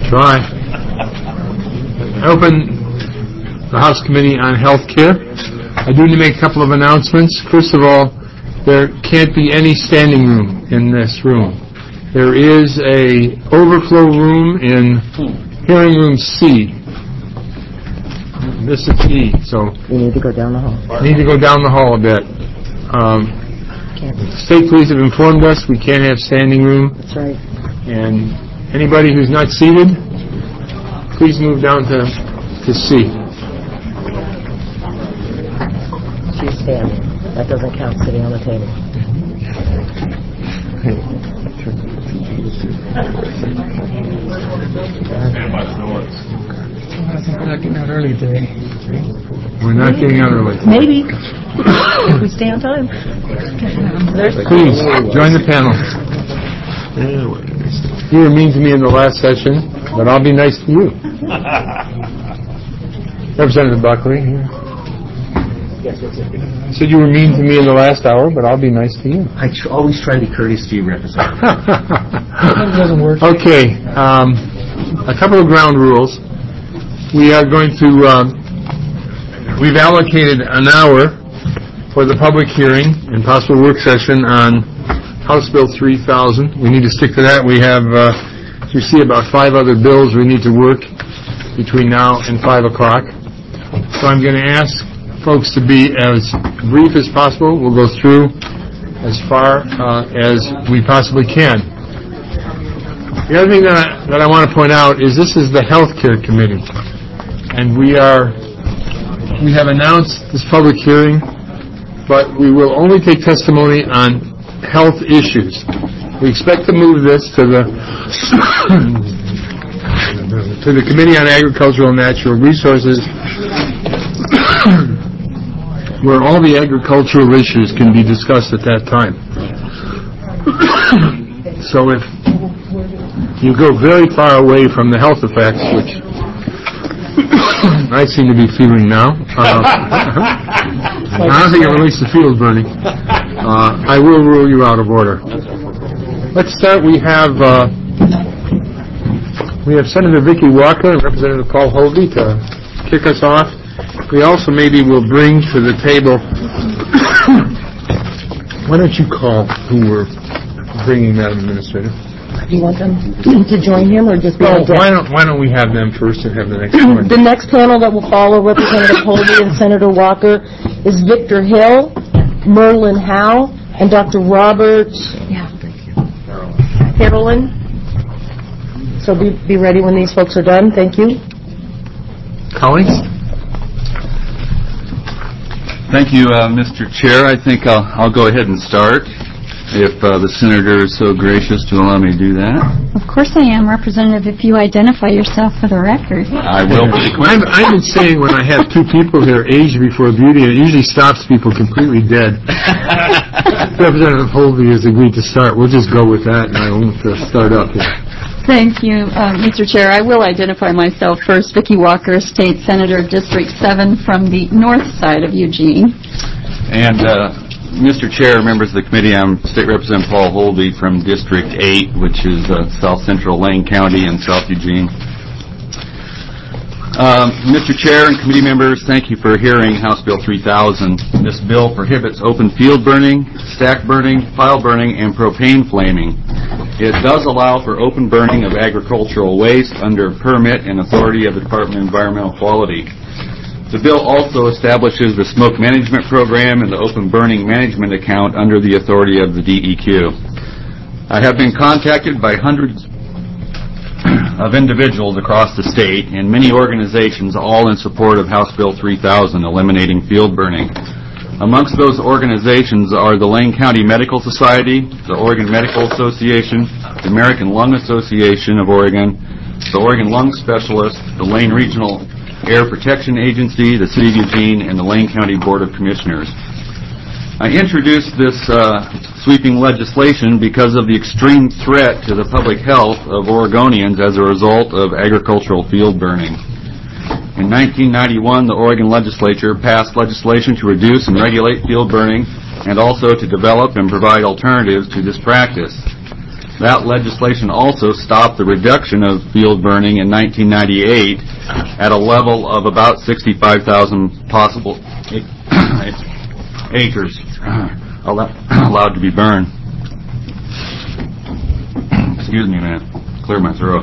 Try. Open the House Committee on Health Care. I do need to make a couple of announcements. First of all, there can't be any standing room in this room. There is a overflow room in hearing room C. This is E, so we need to go down the hall. A bit. State police have informed us we can't have standing room. That's right. And anybody who's not seated, please move down to C. She's standing. That doesn't count sitting on the table. We're not getting out early today. We're not getting out early. Maybe. If we stay on time. Please, join the panel. You were mean to me in the last session, but I'll be nice to you. Representative Buckley. I said you were mean to me in the last hour, but I'll be nice to you. I always try to be courteous to you, Representative. It doesn't work. Okay, a couple of ground rules. We are going to, we've allocated an hour for the public hearing and possible work session on House Bill 3000. We need to stick to that. We have, you see, about 5 other bills we need to work between now and 5 o'clock. So I'm going to ask folks to be as brief as possible. We'll go through as far as we possibly can. The other thing that I want to point out is this is the Healthcare Committee, and we have announced this public hearing, but we will only take testimony on health issues. We expect to move this to the Committee on Agricultural and Natural Resources, where all the agricultural issues can be discussed at that time. So if you go very far away from the health effects, which I seem to be feeling now, I don't think it relates to field burning, I will rule you out of order. Let's start. We have Senator Vicki Walker and Representative Paul Hovey to kick us off. We also maybe will bring to the table. Why don't you call who we're bringing, Madam Administrator? Do you want them to join him or just be on deck? Why don't we have them first and have the next one? The next panel that will follow Representative Hovey and Senator Walker is Victor Hill, Merlin Howe, and Dr. Robert Carolyn. So be ready when these folks are done. Thank you. Collins? Thank you, Mr. Chair. I think I'll go ahead and start, if the Senator is so gracious to allow me to do that. Of course I am, Representative, if you identify yourself for the record. I will. I've been saying when I have 2 people here, age before beauty, it usually stops people completely dead. Representative Hovey has agreed to start. We'll just go with that, and I won't start up here. Thank you, Mr. Chair. I will identify myself first. Vicki Walker, State Senator, District 7 from the north side of Eugene. And Mr. Chair, members of the committee, I'm State Representative Paul Hovey from District 8, which is South Central Lane County and South Eugene. Mr. Chair and committee members, thank you for hearing House Bill 3000. This bill prohibits open field burning, stack burning, pile burning, and propane flaming. It does allow for open burning of agricultural waste under permit and authority of the Department of Environmental Quality. The bill also establishes the smoke management program and the open burning management account under the authority of the DEQ. I have been contacted by hundreds of individuals across the state and many organizations, all in support of House Bill 3000, eliminating field burning. Amongst those organizations are the Lane County Medical Society, the Oregon Medical Association, the American Lung Association of Oregon, the Oregon Lung Specialists, the Lane Regional Air Protection Agency, the City of Eugene, and the Lane County Board of Commissioners. I introduced this sweeping legislation because of the extreme threat to the public health of Oregonians as a result of agricultural field burning. In 1991, the Oregon legislature passed legislation to reduce and regulate field burning and also to develop and provide alternatives to this practice. That legislation also stopped the reduction of field burning in 1998 at a level of about 65,000 possible acres allowed to be burned. Excuse me, man. Clear my throat.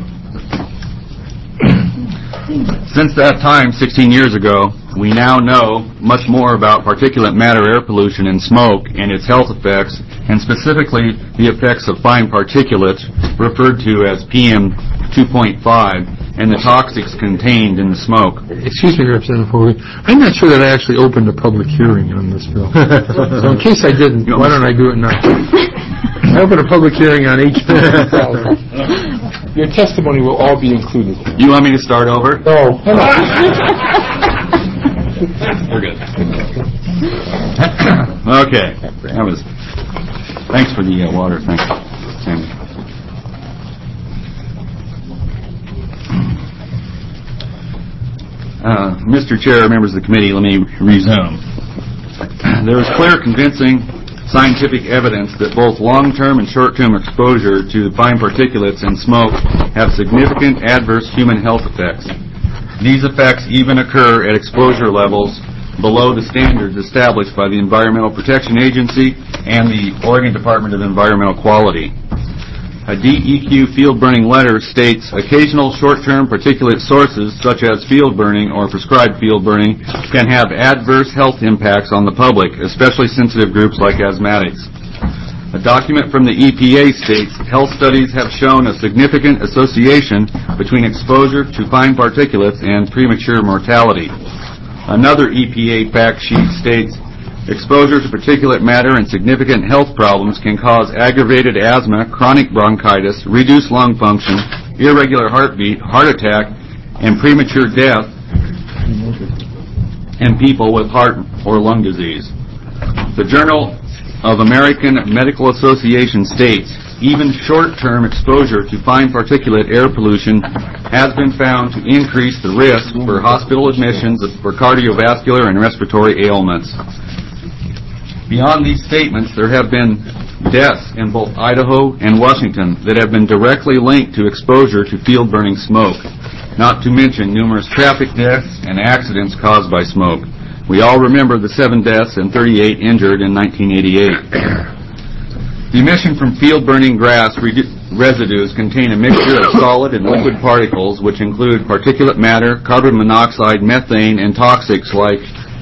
Since that time, 16 years ago, we now know much more about particulate matter air pollution and smoke and its health effects, and specifically the effects of fine particulates, referred to as PM 2.5, and the toxics contained in the smoke. Excuse me, Representative Hogan. I'm not sure that I actually opened a public hearing on this bill. So in case I didn't, why don't I do it now? I opened a public hearing on HB 1000. Your testimony will all be included. You want me to start over? No. We're good. Okay. Thanks for the water. Thanks, Sandy. Mr. Chair, members of the committee, let me resume. There is clear, convincing scientific evidence that both long-term and short-term exposure to fine particulates and smoke have significant adverse human health effects. These effects even occur at exposure levels below the standards established by the Environmental Protection Agency and the Oregon Department of Environmental Quality. A DEQ field burning letter states occasional short-term particulate sources such as field burning or prescribed field burning can have adverse health impacts on the public, especially sensitive groups like asthmatics. A document from the EPA states health studies have shown a significant association between exposure to fine particulates and premature mortality. Another EPA fact sheet states exposure to particulate matter and significant health problems can cause aggravated asthma, chronic bronchitis, reduced lung function, irregular heartbeat, heart attack, and premature death in people with heart or lung disease. The Journal of American Medical Association states even short-term exposure to fine particulate air pollution has been found to increase the risk for hospital admissions for cardiovascular and respiratory ailments. Beyond these statements, there have been deaths in both Idaho and Washington that have been directly linked to exposure to field burning smoke, not to mention numerous traffic deaths and accidents caused by smoke. We all remember the 7 deaths and 38 injured in 1988. The emission from field burning grass residues contain a mixture of solid and liquid particles which include particulate matter, carbon monoxide, methane, and toxics like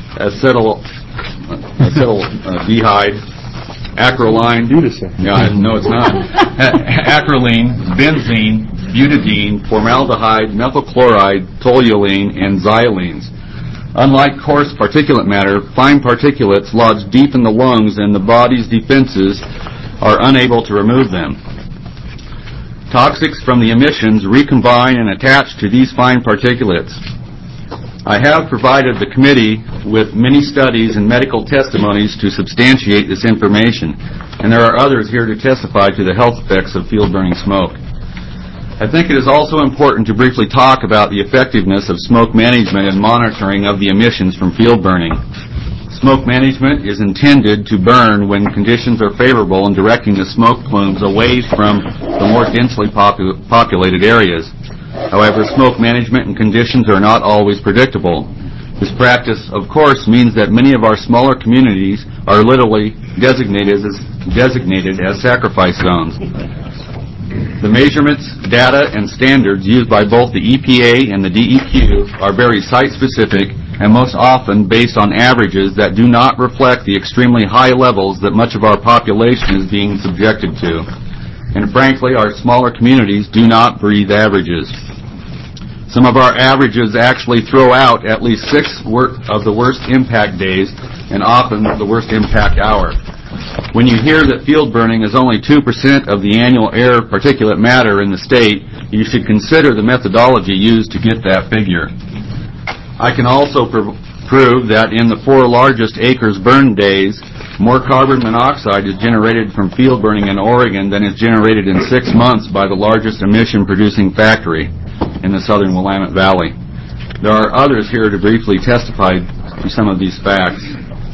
acetaldehyde, acrolein. No, it's not. Acrolein, benzene, butadiene, formaldehyde, methyl chloride, toluene, and xylenes. Unlike coarse particulate matter, fine particulates lodge deep in the lungs and the body's defenses are unable to remove them. Toxics from the emissions recombine and attach to these fine particulates. I have provided the committee with many studies and medical testimonies to substantiate this information, and there are others here to testify to the health effects of field burning smoke. I think it is also important to briefly talk about the effectiveness of smoke management and monitoring of the emissions from field burning. Smoke management is intended to burn when conditions are favorable and directing the smoke plumes away from the more densely populated areas. However, smoke management and conditions are not always predictable. This practice, of course, means that many of our smaller communities are literally designated as sacrifice zones. The measurements, data, and standards used by both the EPA and the DEQ are very site-specific and most often based on averages that do not reflect the extremely high levels that much of our population is being subjected to. And frankly, our smaller communities do not breathe averages. Some of our averages actually throw out at least 6 of the worst impact days and often the worst impact hour. When you hear that field burning is only 2% of the annual air particulate matter in the state, you should consider the methodology used to get that figure. I can also prove that in the 4 largest acres burned days, more carbon monoxide is generated from field burning in Oregon than is generated in 6 months by the largest emission-producing factory in the southern Willamette Valley. There are others here to briefly testify to some of these facts.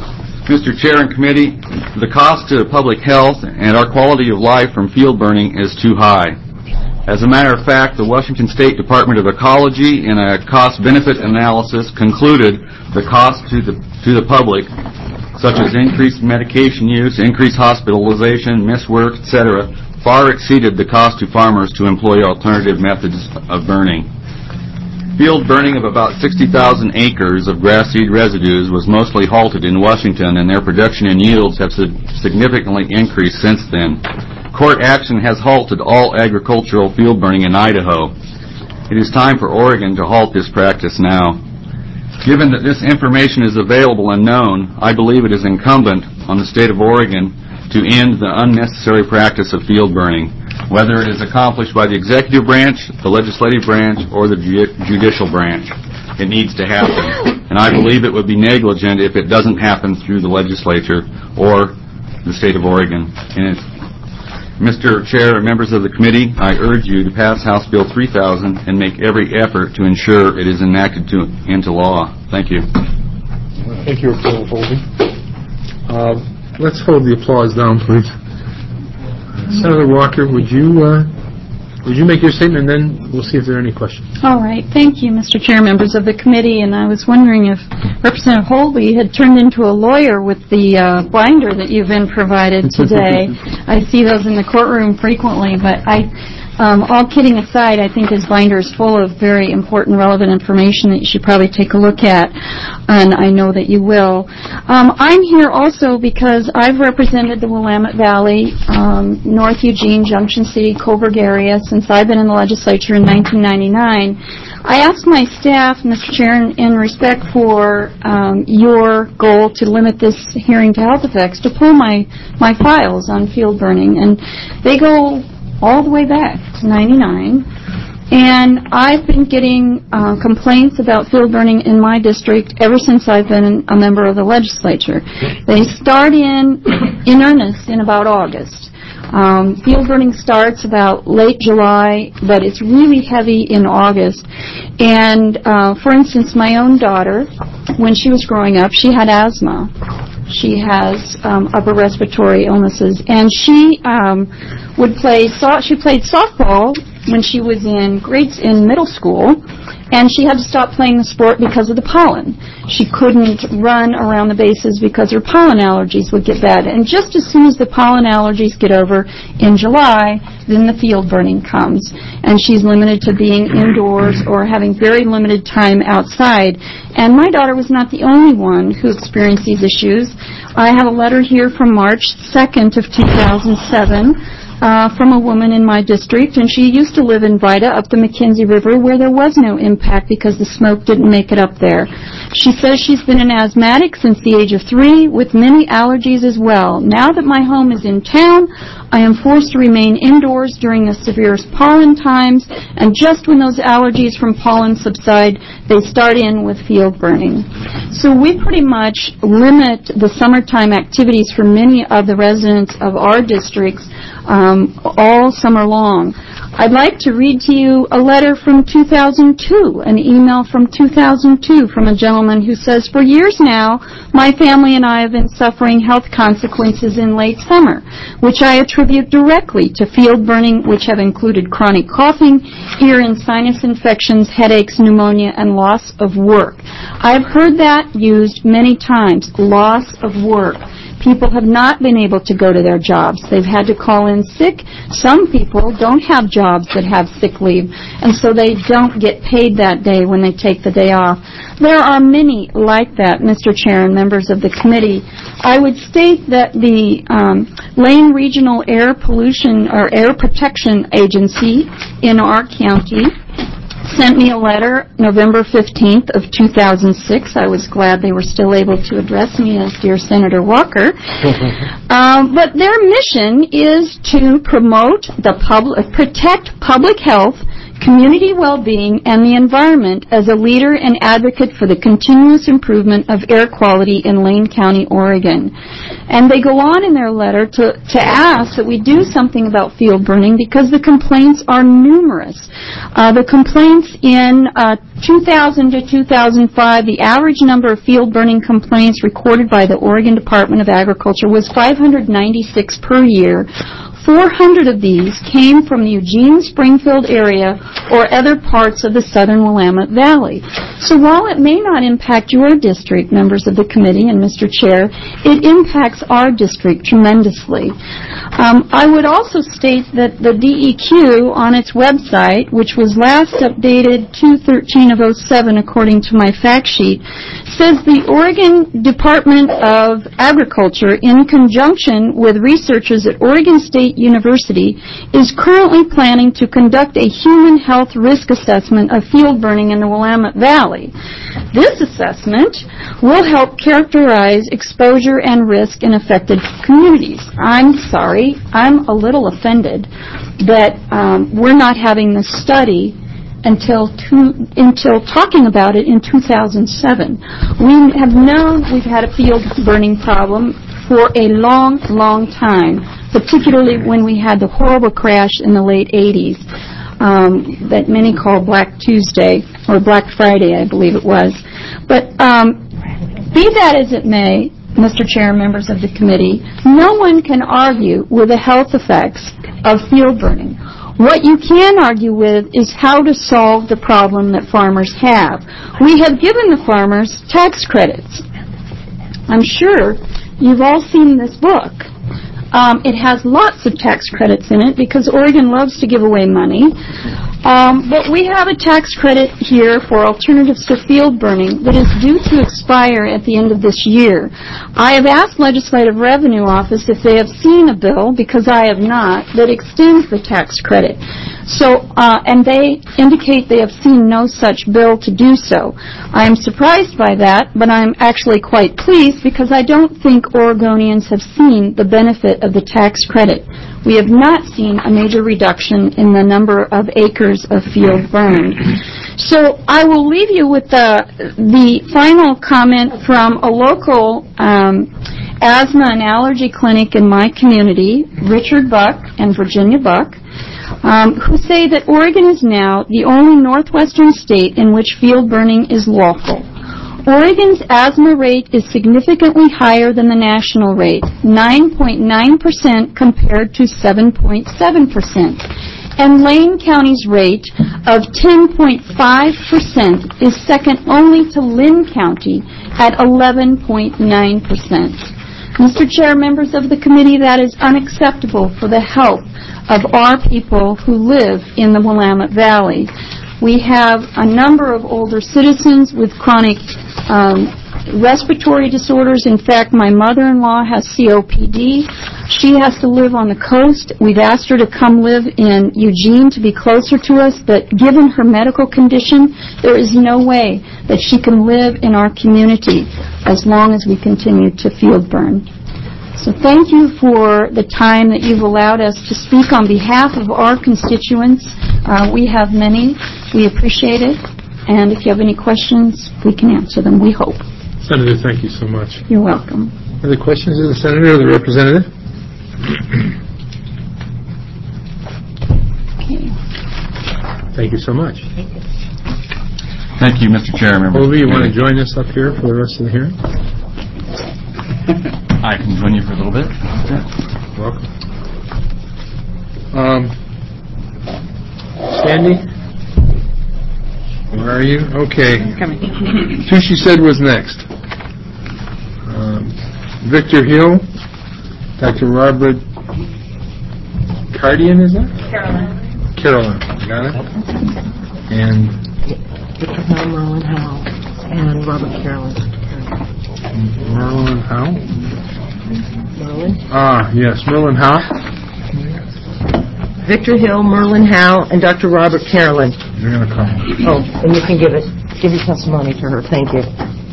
Mr. Chair and committee, the cost to public health and our quality of life from field burning is too high. As a matter of fact, the Washington State Department of Ecology, in a cost-benefit analysis, concluded the cost to the public, such as increased medication use, increased hospitalization, missed work, etc., far exceeded the cost to farmers to employ alternative methods of burning. Field burning of about 60,000 acres of grass seed residues was mostly halted in Washington, and their production and yields have significantly increased since then. Court action has halted all agricultural field burning in Idaho. It is time for Oregon to halt this practice now. Given that this information is available and known, I believe it is incumbent on the state of Oregon to end the unnecessary practice of field burning, whether it is accomplished by the executive branch, the legislative branch, or the judicial branch. It needs to happen. And I believe it would be negligent if it doesn't happen through the legislature or the state of Oregon. And Mr. Chair and members of the committee, I urge you to pass House Bill 3000 and make every effort to ensure it is enacted into law. Thank you. Thank you, Representative Holden. Let's hold the applause down, please. Senator Walker, would you make your statement, and then we'll see if there are any questions. All right. Thank you, Mr. Chair, members of the committee. And I was wondering if Representative Holby had turned into a lawyer with the binder that you've been provided today. I see those in the courtroom frequently, but all kidding aside, I think his binder is full of very important, relevant information that you should probably take a look at, and I know that you will. I'm here also because I've represented the Willamette Valley, North Eugene, Junction City, Coburg area since I've been in the legislature in 1999. I asked my staff, Mr. Chair, in respect for your goal to limit this hearing to health effects, to pull my files on field burning, and they go all the way back to 99, and I've been getting complaints about field burning in my district ever since I've been a member of the legislature. They start in earnest in about August. Field burning starts about late July, but it's really heavy in August. And for instance, my own daughter, when she was growing up, she had asthma. She has upper respiratory illnesses, and she she played softball when she was in middle school, and she had to stop playing the sport because of the pollen. She couldn't run around the bases because her pollen allergies would get bad. And just as soon as the pollen allergies get over in July, then the field burning comes, and she's limited to being indoors or having very limited time outside. And my daughter was not the only one who experienced these issues. I have a letter here from March 2nd of 2007 from a woman in my district, and she used to live in Vida up the McKenzie River where there was no impact because the smoke didn't make it up there. She says she's been an asthmatic since the age of 3 with many allergies as well. Now that my home is in town, I am forced to remain indoors during the severest pollen times, and just when those allergies from pollen subside, they start in with field burning. So we pretty much limit the summertime activities for many of the residents of our districts all summer long. I'd like to read to you a letter from 2002, an email from 2002 from a gentleman who says, "For years now, my family and I have been suffering health consequences in late summer, which I attribute directly to field burning, which have included chronic coughing, ear and sinus infections, headaches, pneumonia, and loss of work." I've heard that used many times, loss of work. People have not been able to go to their jobs. They've had to call in sick. Some people don't have jobs that have sick leave, and so they don't get paid that day when they take the day off. There are many like that, Mr. Chair and members of the committee. I would state that the Lane Regional Air Pollution or Air Protection Agency in our county sent me a letter November 15th of 2006. I was glad they were still able to address me as Dear Senator Walker. But their mission is to protect public health, community well-being, and the environment as a leader and advocate for the continuous improvement of air quality in Lane County, Oregon. And they go on in their letter to ask that we do something about field burning because the complaints are numerous. The complaints in 2000 to 2005, the average number of field burning complaints recorded by the Oregon Department of Agriculture was 596 per year. 400 of these came from the Eugene-Springfield area or other parts of the southern Willamette Valley. So while it may not impact your district, members of the committee and Mr. Chair, it impacts our district tremendously. I would also state that the DEQ on its website, which was last updated 2/13/07 according to my fact sheet, says the Oregon Department of Agriculture, in conjunction with researchers at Oregon State University, is currently planning to conduct a human health risk assessment of field burning in the Willamette Valley. This assessment will help characterize exposure and risk in affected communities. I'm sorry, I'm a little offended that we're not having this study until talking about it in 2007. We have known we've had a field burning problem for a long, long time, particularly when we had the horrible crash in the late 80s that many call Black Tuesday, or Black Friday, I believe it was. But be that as it may, Mr. Chair and members of the committee, no one can argue with the health effects of field burning. What you can argue with is how to solve the problem that farmers have. We have given the farmers tax credits. I'm sure you've all seen this book. It has lots of tax credits in it because Oregon loves to give away money. But we have a tax credit here for alternatives to field burning that is due to expire at the end of this year. I have asked Legislative Revenue Office if they have seen a bill, because I have not, that extends the tax credit. So, and they indicate they have seen no such bill to do so. I am surprised by that, but I'm actually quite pleased because I don't think Oregonians have seen the benefit of the tax credit. We have not seen a major reduction in the number of acres of field burned. So I will leave you with the final comment from a local asthma and allergy clinic in my community, Richard Buck and Virginia Buck, who say that Oregon is now the only northwestern state in which field burning is lawful. Oregon's asthma rate is significantly higher than the national rate, 9.9% compared to 7.7%. And Lane County's rate of 10.5% is second only to Lynn County at 11.9%. Mr. Chair, members of the committee, that is unacceptable for the health of our people who live in the Willamette Valley. We have a number of older citizens with chronic respiratory disorders. In fact, my mother-in-law has COPD. She has to live on the coast. We've asked her to come live in Eugene to be closer to us, but given her medical condition, there is no way that she can live in our community as long as we continue to field burn. So thank you for the time that you've allowed us to speak on behalf of our constituents. We have many. We appreciate it. And if you have any questions, we can answer them, we hope. Senator, thank you so much. You're welcome. Other questions of the Senator or the Representative? Okay. Thank you so much. Thank you, Mr. Chair. Colby, you want to join us up here for the rest of the hearing? I can join you for a little bit. Welcome. Sandy? Where are you? Okay. Who she said was next. Victor Hill, Dr. Robert Cardian, is that? Carolyn. Got it? And Victor Hill, Merlin Howell, and Robert Carolyn. Merlin Howe? Merlin? Yes, Merlin Howe. Victor Hill, Merlin Howe, and Dr. Robert Carolyn. You're going to call. Oh, and you can give your testimony to her. Thank you.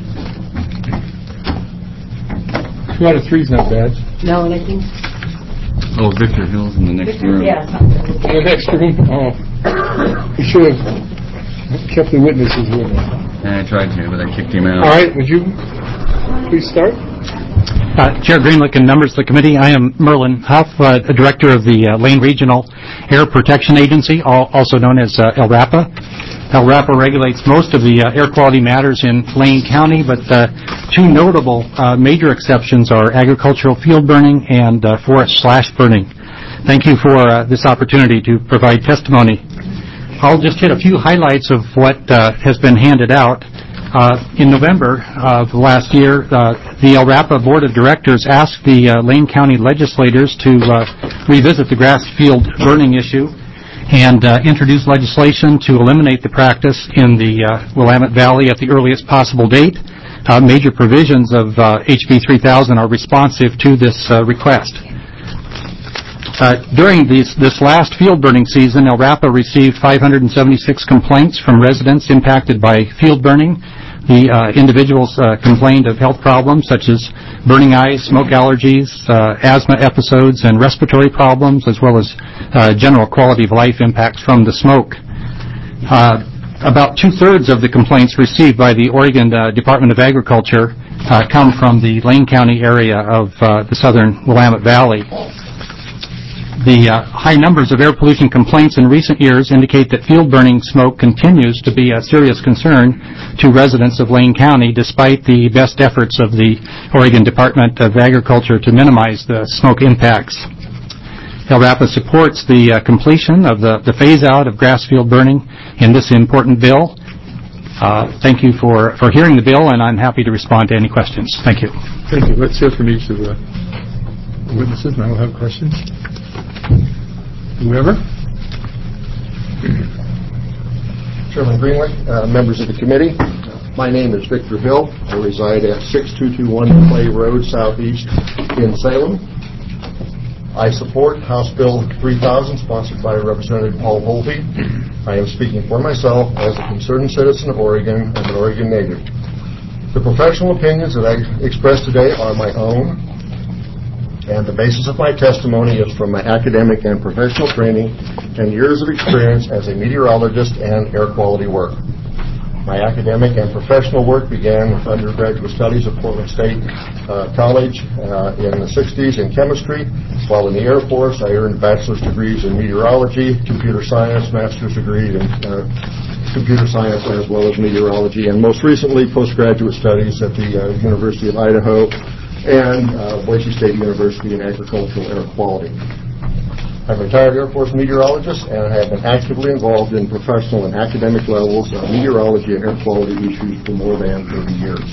2 out of 3 is not bad. No, and I think... Oh, Victor Hill's in the next room. Yes. In the next room? Oh. You should have kept the witnesses with us. I tried to, but I kicked him out. All right, would you please start? Chair Greenlick and members of the committee, I am Merlin Huff, Director of the Lane Regional Air Protection Agency, also known as LRAPA. LRAPA regulates most of the air quality matters in Lane County, but two notable major exceptions are agricultural field burning and forest slash burning. Thank you for this opportunity to provide testimony. I'll just hit a few highlights of what has been handed out. In November of last year, the LRAPA Board of Directors asked the Lane County legislators to revisit the grass field burning issue and introduce legislation to eliminate the practice in the Willamette Valley at the earliest possible date. Major provisions of HB 3000 are responsive to this request. During this last field burning season, LRAPA received 576 complaints from residents impacted by field burning. The individuals complained of health problems such as burning eyes, smoke allergies, asthma episodes, and respiratory problems, as well as general quality of life impacts from the smoke. About two-thirds of the complaints received by the Oregon Department of Agriculture come from the Lane County area of the southern Willamette Valley. The high numbers of air pollution complaints in recent years indicate that field burning smoke continues to be a serious concern to residents of Lane County, despite the best efforts of the Oregon Department of Agriculture to minimize the smoke impacts. LRAPA supports the completion of the phase-out of grass field burning in this important bill. Thank you for hearing the bill, and I'm happy to respond to any questions. Thank you. Thank you. Let's hear from each of the witnesses, and I will have questions. Whoever? Chairman Greenlick, members of the committee, my name is Victor Hill. I reside at 6221 Clay Road, Southeast in Salem. I support House Bill 3000, sponsored by Representative Paul Holtby. I am speaking for myself as a concerned citizen of Oregon and an Oregon native. The professional opinions that I express today are my own, and the basis of my testimony is from my academic and professional training and years of experience as a meteorologist and air quality work. My academic and professional work began with undergraduate studies at Portland State College in the 60s in chemistry. While in the Air Force, I earned bachelor's degrees in meteorology, computer science, master's degree in computer science, as well as meteorology, and most recently postgraduate studies at the University of Idaho and Boise State University in agricultural air quality. I'm a retired Air Force meteorologist and have been actively involved in professional and academic levels of meteorology and air quality issues for more than 30 years.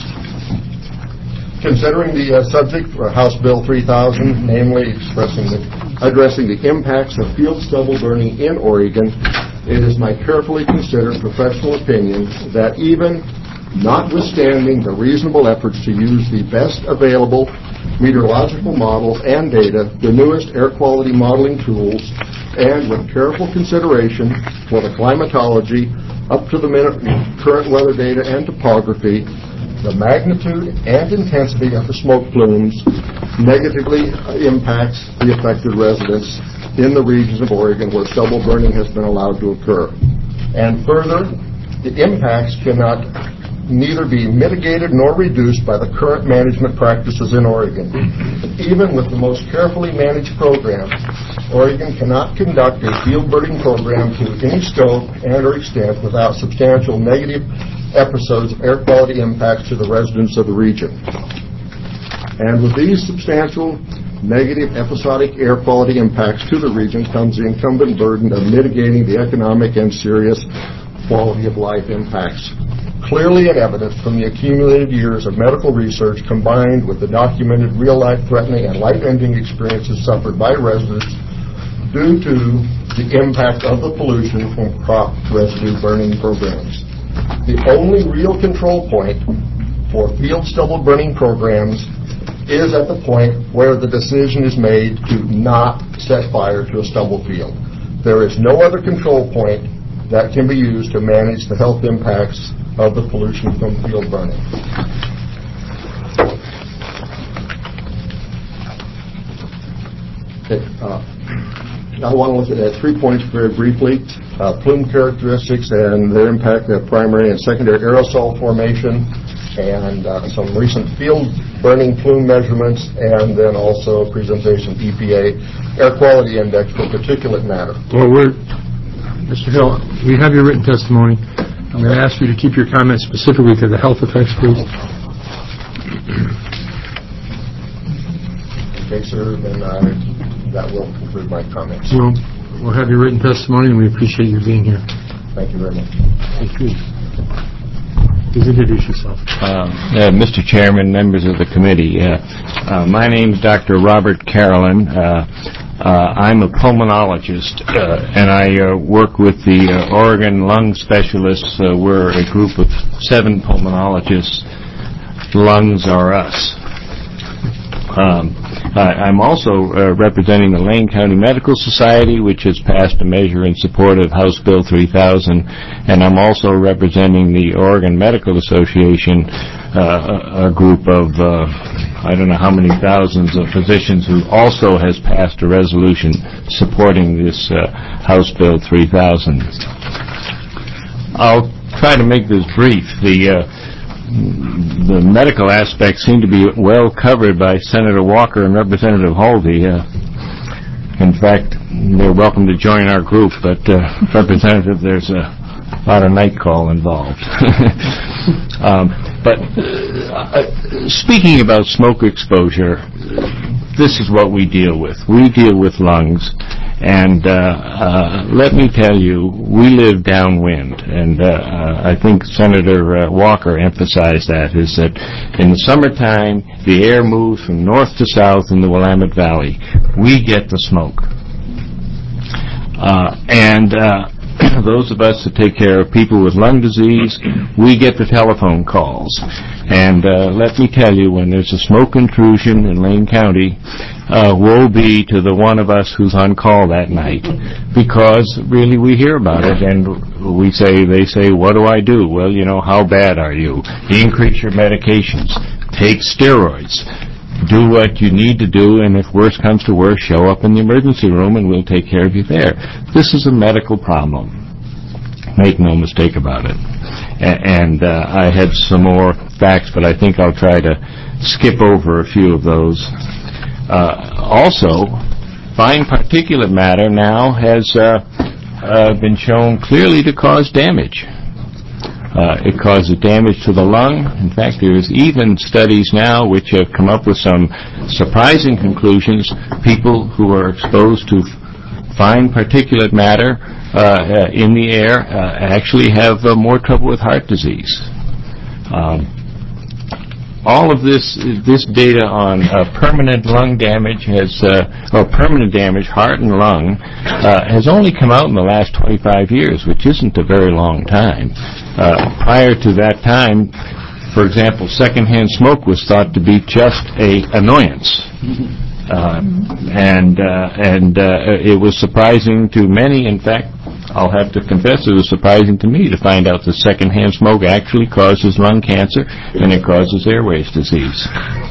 Considering the subject for House Bill 3000, namely addressing the impacts of field stubble burning in Oregon, it is my carefully considered professional opinion that even notwithstanding the reasonable efforts to use the best available meteorological models and data, the newest air quality modeling tools, and with careful consideration for the climatology, up-to-the-minute current weather data and topography, the magnitude and intensity of the smoke plumes negatively impacts the affected residents in the regions of Oregon where stubble burning has been allowed to occur. And further, the impacts cannot neither be mitigated nor reduced by the current management practices in Oregon. Even with the most carefully managed program, Oregon cannot conduct a field burning program to any scope and or extent without substantial negative episodes of air quality impacts to the residents of the region. And with these substantial negative episodic air quality impacts to the region comes the incumbent burden of mitigating the economic and serious quality of life impacts. Clearly and evident from the accumulated years of medical research combined with the documented real-life threatening and life-ending experiences suffered by residents due to the impact of the pollution from crop residue burning programs. The only real control point for field stubble burning programs is at the point where the decision is made to not set fire to a stubble field. There is no other control point that can be used to manage the health impacts of the pollution from field burning. I want to look at 3 points very briefly. Plume characteristics and their impact on primary and secondary aerosol formation, and some recent field burning plume measurements, and then also a presentation of EPA Air Quality Index for particulate matter. Well, Mr. Hill, we have your written testimony. I'm going to ask you to keep your comments specifically to the health effects, please. Okay, sir, then that will conclude my comments. We'll have your written testimony, and we appreciate you being here. Thank you very much. Thank you. Please introduce yourself. Mr. Chairman, members of the committee, my name is Dr. Robert Carolyn. I'm a pulmonologist, and I work with the Oregon Lung Specialists. We're a group of 7 pulmonologists. Lungs are us. I'm also representing the Lane County Medical Society, which has passed a measure in support of House Bill 3000, and I'm also representing the Oregon Medical Association, a group of I don't know how many thousands of physicians who also has passed a resolution supporting this House Bill 3000. I'll try to make this brief. The medical aspects seem to be well covered by Senator Walker and Representative Holvey. In fact, they're welcome to join our group, but Representative, there's a lot of night call involved. But speaking about smoke exposure, this is what we deal with. We deal with lungs. And let me tell you, we live downwind, and I think Senator Walker emphasized that, is that in the summertime, the air moves from north to south in the Willamette Valley. We get the smoke. Those of us that take care of people with lung disease, we get the telephone calls. And let me tell you, when there's a smoke intrusion in Lane County, woe be to the one of us who's on call that night, because really we hear about it, and they say, what do I do? Well, how bad are you? Increase your medications. Take steroids. Do what you need to do, and if worse comes to worse, show up in the emergency room and we'll take care of you there. This is a medical problem. Make no mistake about it. And I had some more facts, but I think I'll try to skip over a few of those. Also, fine particulate matter now has been shown clearly to cause damage. It causes damage to the lung. In fact, there's even studies now which have come up with some surprising conclusions. People who are exposed to fine particulate matter in the air actually have more trouble with heart disease. All of this data on permanent lung damage or permanent damage, heart and lung, has only come out in the last 25 years, which isn't a very long time. Prior to that time, for example, secondhand smoke was thought to be just an annoyance. It was surprising to many. In fact, I'll have to confess it was surprising to me to find out that secondhand smoke actually causes lung cancer and it causes airways disease.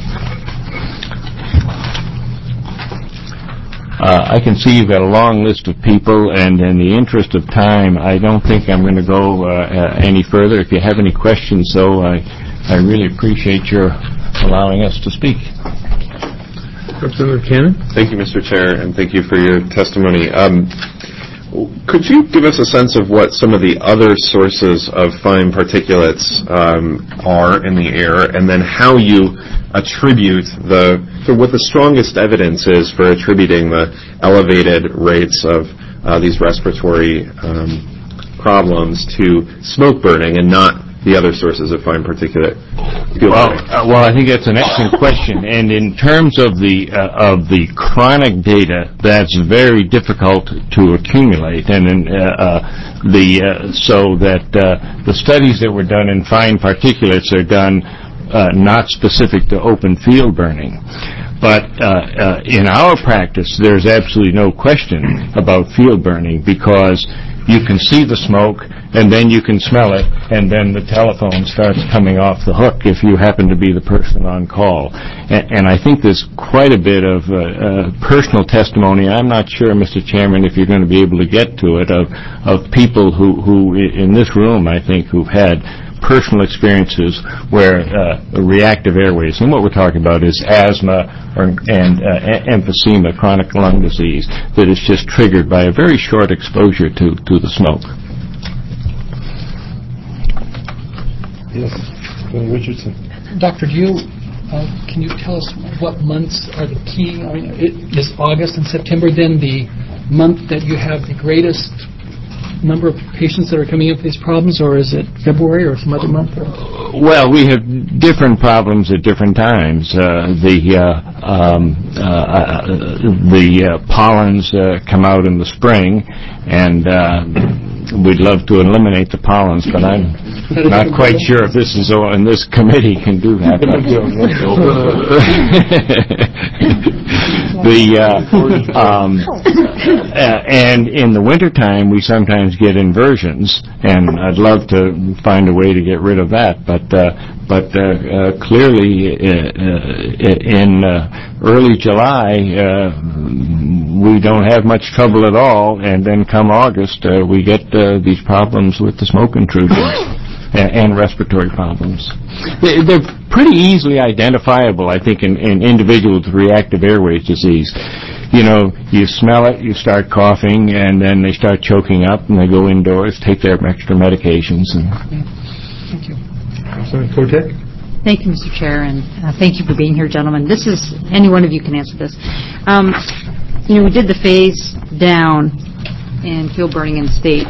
I can see you've got a long list of people, and in the interest of time, I don't think I'm going to go any further. If you have any questions, though, I really appreciate your allowing us to speak. Representative Cannon? Thank you, Mr. Chair, and thank you for your testimony. Could you give us a sense of what some of the other sources of fine particulates are in the air, and then how you attribute what the strongest evidence is for attributing the elevated rates of these respiratory problems to smoke burning and not the other sources of fine particulate? Well, I think that's an excellent question. And in terms of the chronic data, that's very difficult to accumulate. And so that the studies that were done in fine particulates are done not specific to open field burning. But in our practice, there's absolutely no question about field burning, because you can see the smoke, and then you can smell it, and then the telephone starts coming off the hook if you happen to be the person on call. And I think there's quite a bit of personal testimony. I'm not sure, Mr. Chairman, if you're going to be able to get to it, of people who in this room, I think, who've had personal experiences where reactive airways, and what we're talking about is asthma and emphysema, chronic lung disease, that is just triggered by a very short exposure to the smoke. Yes, Bill Richardson. Doctor, can you tell us what months are the key? I mean, is August and September then the month that you have the greatest number of patients that are coming in for these problems, or is it February or some other month? Well, we have different problems at different times. The pollens come out in the spring, and we'd love to eliminate the pollens, but I'm not quite sure if this committee can do that. And in the wintertime, we sometimes get inversions, and I'd love to find a way to get rid of that. But clearly, in early July, we don't have much trouble at all, and then come August, we get these problems with the smoke intrusions and respiratory problems. They're pretty easily identifiable, I think, in individuals with reactive airways disease. You know, you smell it, you start coughing, and then they start choking up, and they go indoors, take their extra medications. Thank you. Councilman Kotek? Thank you, Mr. Chair, and thank you for being here, gentlemen. This is, any one of you can answer this. We did the phase down in field burning in the state.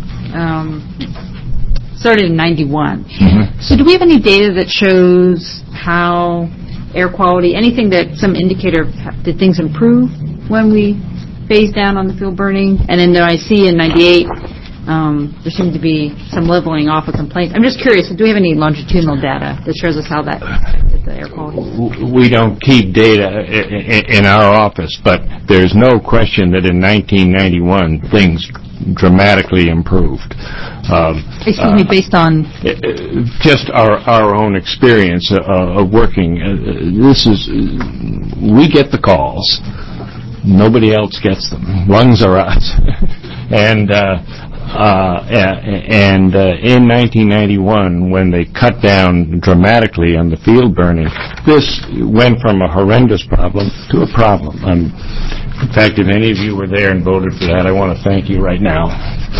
Started in 91. Mm-hmm. So do we have any data that shows how air quality, anything that, some indicator, did things improve when we phased down on the field burning? And then I see in 98, there seemed to be some leveling off of complaints. I'm just curious, do we have any longitudinal data that shows us how that affected the air quality? We don't keep data in our office, but there's no question that in 1991 things dramatically improved. Excuse me, based on? Just our own experience of working. We get the calls. Nobody else gets them. Lungs are us. And in 1991, when they cut down dramatically on the field burning, this went from a horrendous problem to a problem. In fact, if any of you were there and voted for that, I want to thank you right now.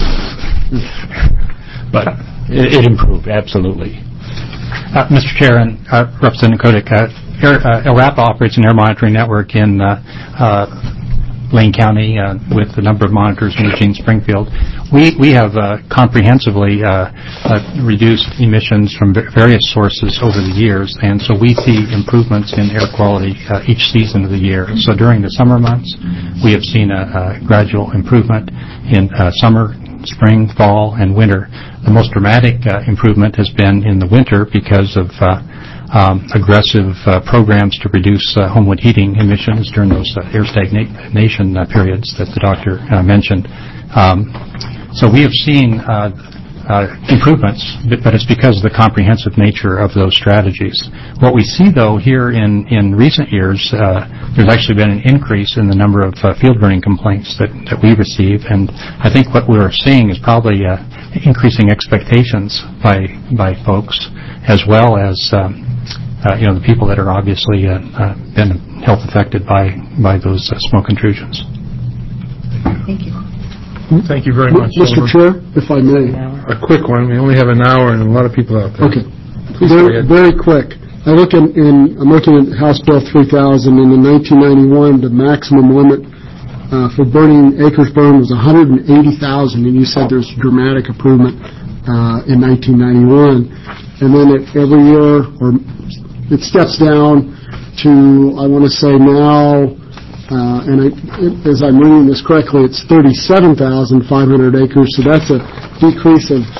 But it improved, absolutely. Mr. Chair and Representative Kotek, LRAPA operates an air monitoring network in Lane County with a number of monitors in Eugene, Springfield. We have comprehensively reduced emissions from various sources over the years, and so we see improvements in air quality each season of the year. So during the summer months, we have seen a gradual improvement in summer, spring, fall, and winter. The most dramatic improvement has been in the winter because of aggressive programs to reduce homewood heating emissions during those air stagnation periods that the doctor mentioned. So we have seen improvements, but it's because of the comprehensive nature of those strategies. What we see, though, here in recent years, there's actually been an increase in the number of field burning complaints that we receive, and I think what we're seeing is probably increasing expectations by folks, as well as the people that are obviously been health affected by those smoke intrusions. Thank you. Thank you very much. Mr. Chair, if I may. A quick one. We only have an hour and a lot of people out there. Okay. Very quick. I'm looking at House Bill 3000, and in 1991, the maximum limit for burning acres burned was 180,000, and you said there's dramatic improvement in 1991. And then every year, or it steps down to, I want to say now, as I'm reading this correctly, it's 37,500 acres, so that's a decrease of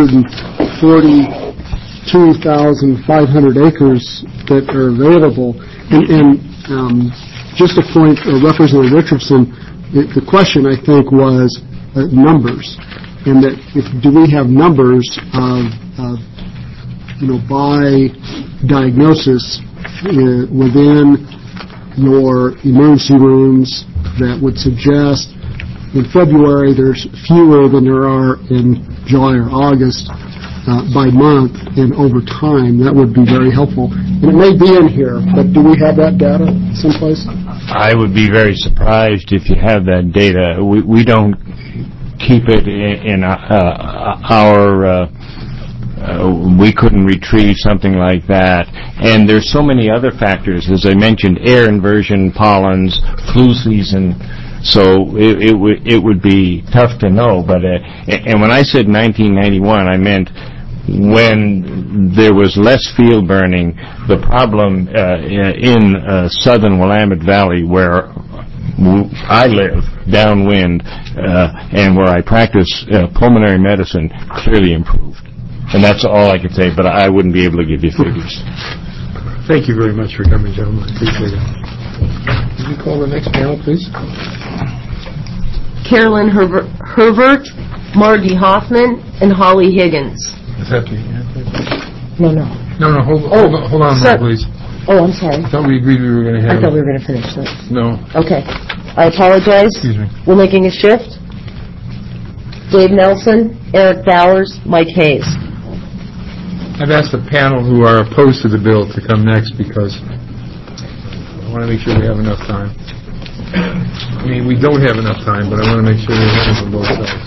142,500 acres that are available. And just a point, Representative Richardson, the question, I think, was, numbers, and that do we have numbers of by diagnosis within your emergency rooms that would suggest in February there's fewer than there are in July or August by month and over time? That would be very helpful. And it may be in here, but do we have that data someplace? I would be very surprised if you have that data. We don't keep it in our... we couldn't retrieve something like that. And there's so many other factors, as I mentioned, air inversion, pollens, flu season. So it would be tough to know. But and when I said 1991, I meant when there was less field burning. The problem in southern Willamette Valley, where I live downwind and where I practice pulmonary medicine, clearly improved. And that's all I could say, but I wouldn't be able to give you figures. Thank you very much for coming, gentlemen. I appreciate it. Could you call the next panel, please? Carolyn Hervert, Margie Hoffman, and Holly Higgins. Is that the... No. No, hold on, please. Oh, I'm sorry. I thought we agreed we were going to have... I thought we were going to finish this. No. Okay. I apologize. Excuse me. We're making a shift. Dave Nelson, Eric Bowers, Mike Hayes. I've asked the panel who are opposed to the bill to come next because I want to make sure we have enough time. I mean, we don't have enough time, but I want to make sure we have enough on both sides.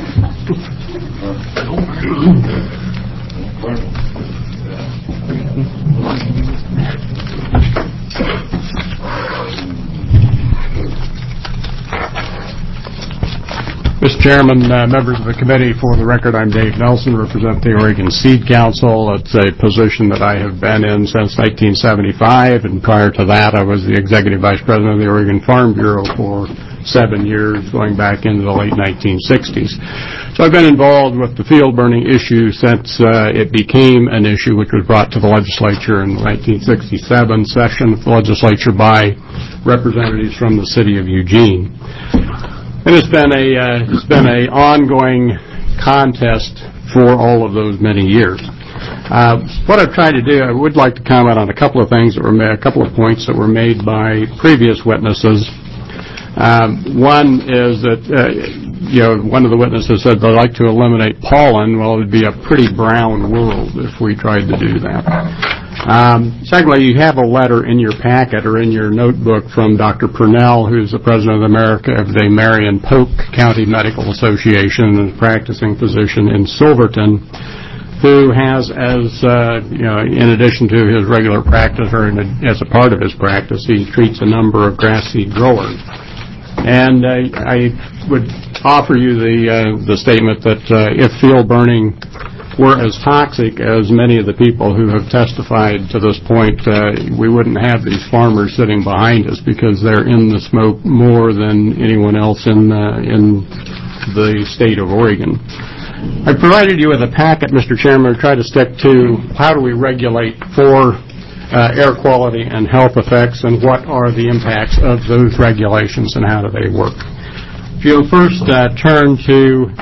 Mr. Chairman, members of the committee, for the record, I'm Dave Nelson, represent the Oregon Seed Council. It's a position that I have been in since 1975, and prior to that, I was the Executive Vice President of the Oregon Farm Bureau for 7 years, going back into the late 1960s. So I've been involved with the field burning issue since it became an issue which was brought to the legislature in the 1967 session of the legislature by representatives from the city of Eugene. And it's been a ongoing contest for all of those many years. What I've tried to do, I would like to comment on a couple of things that were made, a couple of points that were made by previous witnesses. One is that one of the witnesses said they'd like to eliminate pollen. Well, it would be a pretty brown world if we tried to do that. Secondly, you have a letter in your packet or in your notebook from Dr. Purnell, who's the president of the Marion Polk County Medical Association and a practicing physician in Silverton, who has, in addition to his regular practice or as a part of his practice, he treats a number of grass seed growers. And I would offer you the statement that if field burning were as toxic as many of the people who have testified to this point, we wouldn't have these farmers sitting behind us because they're in the smoke more than anyone else in the state of Oregon. I provided you with a packet, Mr. Chairman, to try to stick to how do we regulate for air quality and health effects, and what are the impacts of those regulations and how do they work. If you'll first turn to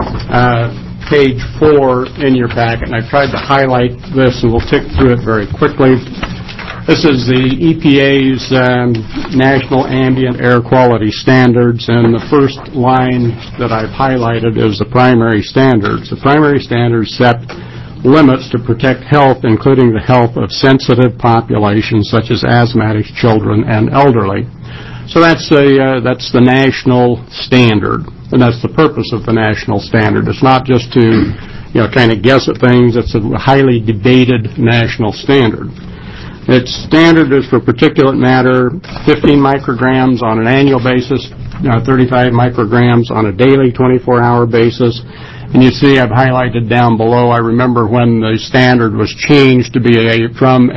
page 4 in your packet, and I've tried to highlight this, and we'll tick through it very quickly. This is the EPA's National Ambient Air Quality Standards, and the first line that I've highlighted is the primary standards. The primary standards set limits to protect health, including the health of sensitive populations such as asthmatic children and elderly. So that's the national standard, and that's the purpose of the national standard. It's not just to kind of guess at things. It's a highly debated national standard. Its standard is for particulate matter 15 micrograms on an annual basis, 35 micrograms on a daily 24-hour basis. And you see I've highlighted down below, I remember when the standard was changed to be from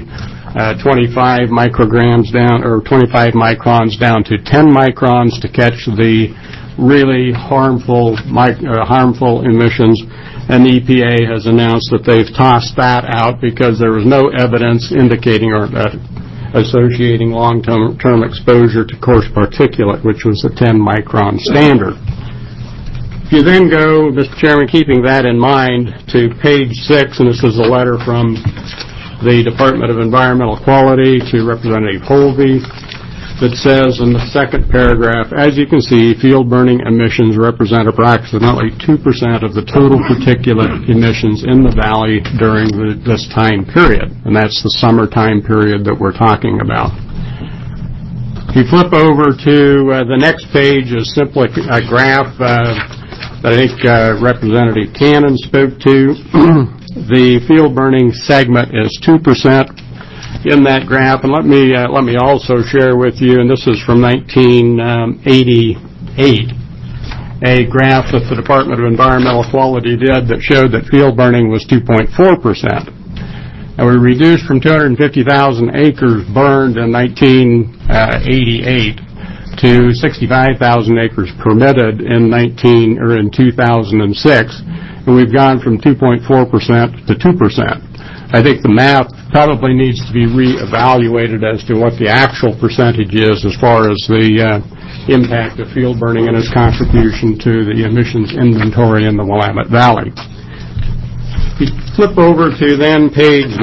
25 micrograms down, or 25 microns down to 10 microns to catch the really harmful emissions. And the EPA has announced that they've tossed that out because there was no evidence indicating or associating long-term exposure to coarse particulate, which was the 10 micron standard. If you then go, Mr. Chairman, keeping that in mind, to page 6, and this is a letter from the Department of Environmental Quality to Representative Holvey, that says in the second paragraph, as you can see, field burning emissions represent approximately 2% of the total particulate emissions in the valley during this time period, and that's the summer time period that we're talking about. If you flip over to the next page is simply a graph that I think Representative Cannon spoke to. The field burning segment is 2%. In that graph, and let me also share with you, and this is from 1988, a graph that the Department of Environmental Quality did that showed that field burning was 2.4%. And we reduced from 250,000 acres burned in 1988 to 65,000 acres permitted in 2006, and we've gone from 2.4% to 2%. I think the math probably needs to be reevaluated as to what the actual percentage is as far as the impact of field burning and its contribution to the emissions inventory in the Willamette Valley. If you flip over to then page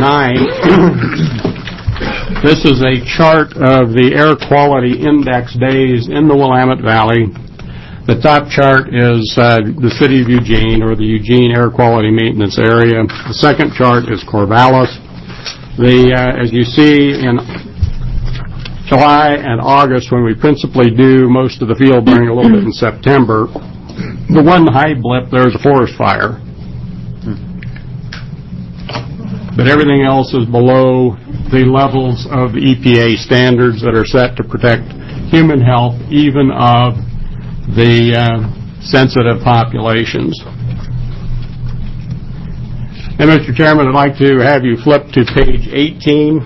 9, this is a chart of the air quality index days in the Willamette Valley. The top chart is the city of Eugene, or the Eugene Air Quality Maintenance Area. The second chart is Corvallis. As you see, in July and August, when we principally do most of the field burning, a little bit in September, the one high blip there is a forest fire. But everything else is below the levels of EPA standards that are set to protect human health, even of the sensitive populations. And Mr. Chairman, I'd like to have you flip to page 18.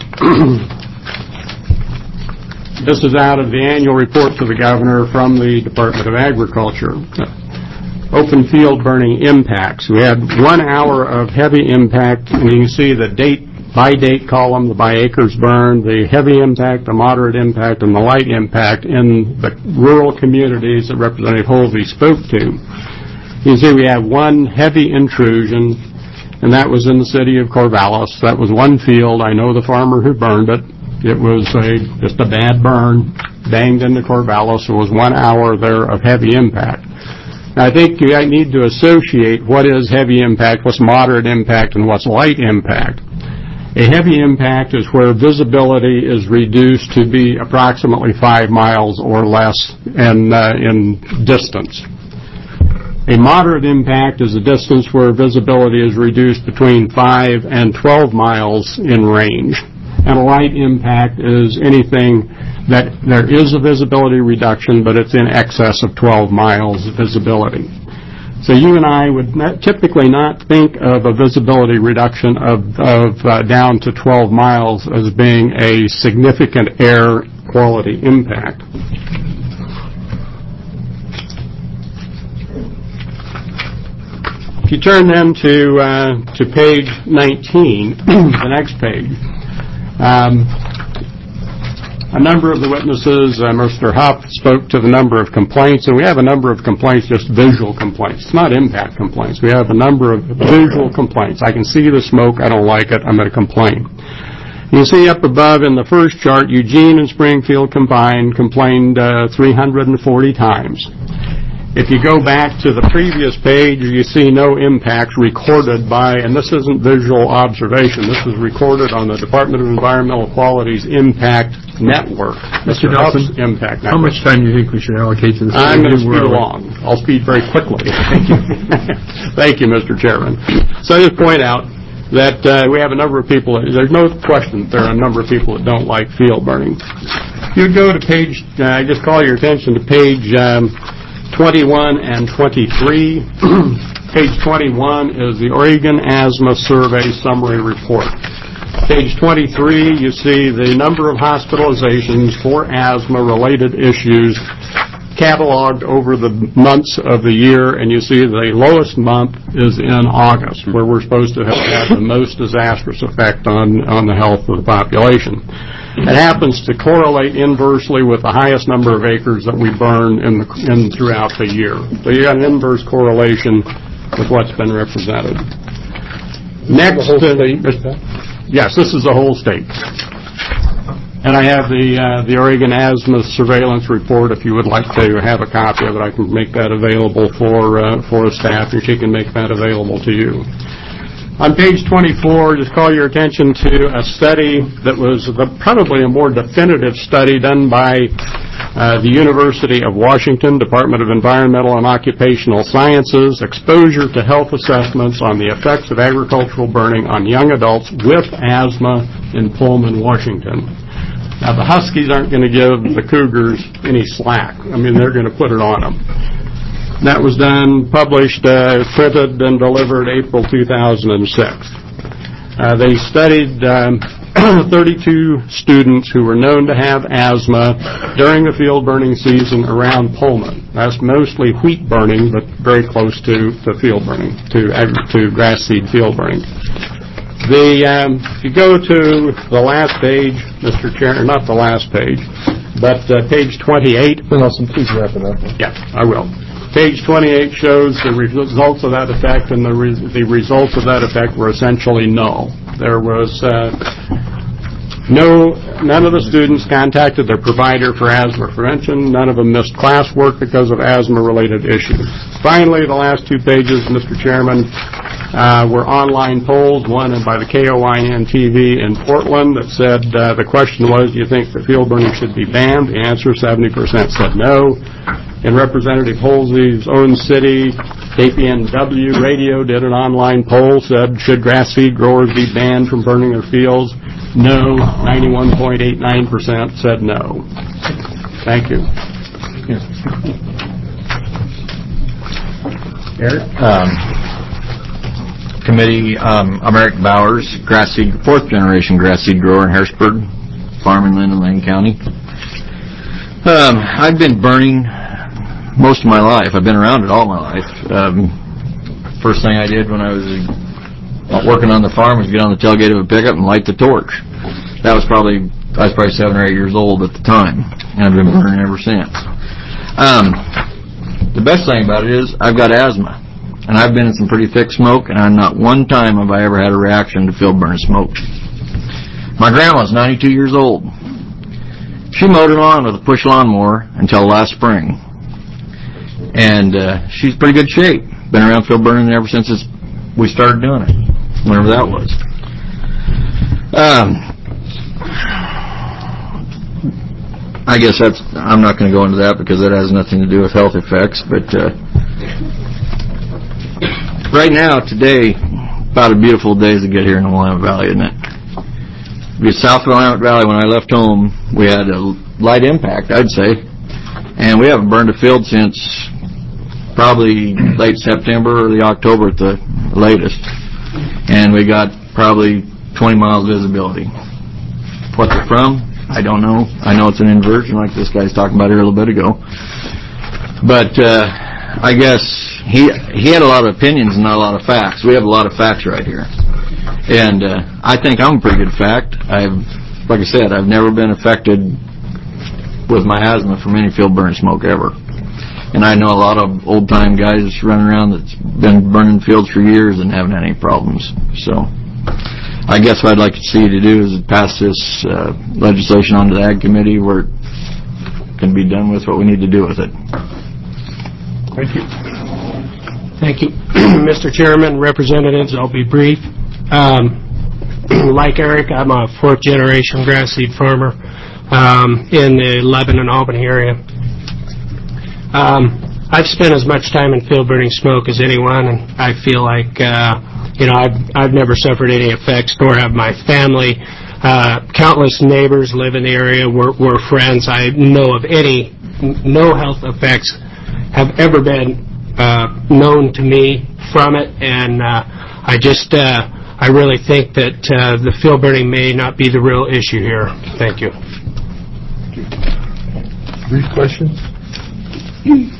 This is out of the annual report to the governor from the Department of Agriculture. Open field burning impacts. We had 1 hour of heavy impact, and you can see the by date column, the by acres burned, the heavy impact, the moderate impact, and the light impact in the rural communities that Representative Holvey spoke to. You can see we have one heavy intrusion, and that was in the city of Corvallis. That was one field. I know the farmer who burned it. It was just a bad burn, banged into Corvallis. It was 1 hour there of heavy impact. Now, I think you need to associate what is heavy impact, what's moderate impact, and what's light impact. A heavy impact is where visibility is reduced to be approximately 5 miles or less in distance. A moderate impact is a distance where visibility is reduced between 5 and 12 miles in range. And a light impact is anything that there is a visibility reduction, but it's in excess of 12 miles visibility. So you and I would typically not think of a visibility reduction of down to 12 miles as being a significant air quality impact. If you turn then to page 19, the next page, a number of the witnesses, Mr. Huff, spoke to the number of complaints, and we have a number of complaints, just visual complaints. It's not impact complaints. We have a number of visual complaints. I can see the smoke. I don't like it. I'm going to complain. You see up above in the first chart, Eugene and Springfield combined complained 340 times. If you go back to the previous page, you see no impacts recorded by, and this isn't visual observation, this is recorded on the Department of Environmental Quality's impact network. Mr. Nelson, impact network. How much time do you think we should allocate to this? I'm going to speed along. I'll speed very quickly. Thank you. Thank you, Mr. Chairman. So I just point out that we have a number of people, there's no question that there are a number of people that don't like field burning. If you go to page, I just call your attention to page 21 and 23. Page 21 is the Oregon Asthma Survey Summary Report. Page 23, you see the number of hospitalizations for asthma-related issues cataloged over the months of the year, and you see the lowest month is in August, where we're supposed to have had the most disastrous effect on the health of the population. It happens to correlate inversely with the highest number of acres that we burn throughout the year. So you got an inverse correlation with what's been represented. Next, yes, this is the whole state. And I have the Oregon Asthma Surveillance Report. If you would like to have a copy of it, I can make that available for the staff, and she can make that available to you. On page 24, just call your attention to a study that was probably a more definitive study done by the University of Washington, Department of Environmental and Occupational Sciences, Exposure to Health Assessments on the Effects of Agricultural Burning on Young Adults with Asthma in Pullman, Washington. Now, the Huskies aren't going to give the Cougars any slack. I mean, they're going to put it on them. That was done, published, printed, and delivered April 2006. They studied 32 students who were known to have asthma during the field burning season around Pullman. That's mostly wheat burning, but very close to field burning, to grass seed field burning. If you go to the last page, Mr. Chair, not the last page, but page 28. Nelson, please wrap it up. Yeah, I will. Page 28 shows the results of that effect, and the results of that effect were essentially null. There was none of the students contacted their provider for asthma prevention. None of them missed classwork because of asthma-related issues. Finally, the last two pages, Mr. Chairman, were online polls, one by the KOIN-TV in Portland that said the question was, do you think that field burning should be banned? The answer, 70% said no. In Representative Halsey's own city, KPNW Radio did an online poll, said, should grass seed growers be banned from burning their fields? No. 91.89% said no. Thank you. Eric? Committee, I'm Eric Bowers, fourth generation grass seed grower in Harrisburg, farm in Lane County. I've been burning most of my life. I've been around it all my life. First thing I did when I was working on the farm was get on the tailgate of a pickup and light the torch. I was probably 7 or 8 years old at the time, and I've been burning ever since. The best thing about it is I've got asthma, and I've been in some pretty thick smoke, and not one time have I ever had a reaction to field burn smoke. My grandma's 92 years old. She mowed it on with a push lawnmower until last spring. And she's in pretty good shape. Been around field burning ever since we started doing it, whenever that was. I guess I'm not going to go into that because that has nothing to do with health effects. But right now, today, about a beautiful day to get here in the Willamette Valley, isn't it? South Willamette Valley, when I left home, we had a light impact, I'd say. And we haven't burned a field since probably late September, early October at the latest. And we got probably 20 miles visibility. What they're from, I don't know. I know it's an inversion like this guy's talking about here a little bit ago. But I guess he had a lot of opinions and not a lot of facts. We have a lot of facts right here. And I think I'm a pretty good fact. Like I said, I've never been affected with my asthma from any field burn smoke ever. And I know a lot of old-time guys running around that's been burning fields for years and haven't had any problems. So I guess what I'd like to see you to do is pass this legislation on to the Ag Committee where it can be done with what we need to do with it. Thank you. Thank you. Mr. Chairman, representatives, I'll be brief. Like Eric, I'm a fourth-generation grass seed farmer in the Lebanon-Albany area. I've spent as much time in field burning smoke as anyone, and I feel like, I've never suffered any effects, nor have my family. Countless neighbors live in the area. We're friends. I know of no health effects have ever been known to me from it, and I really think that the field burning may not be the real issue here. Thank you. Brief questions?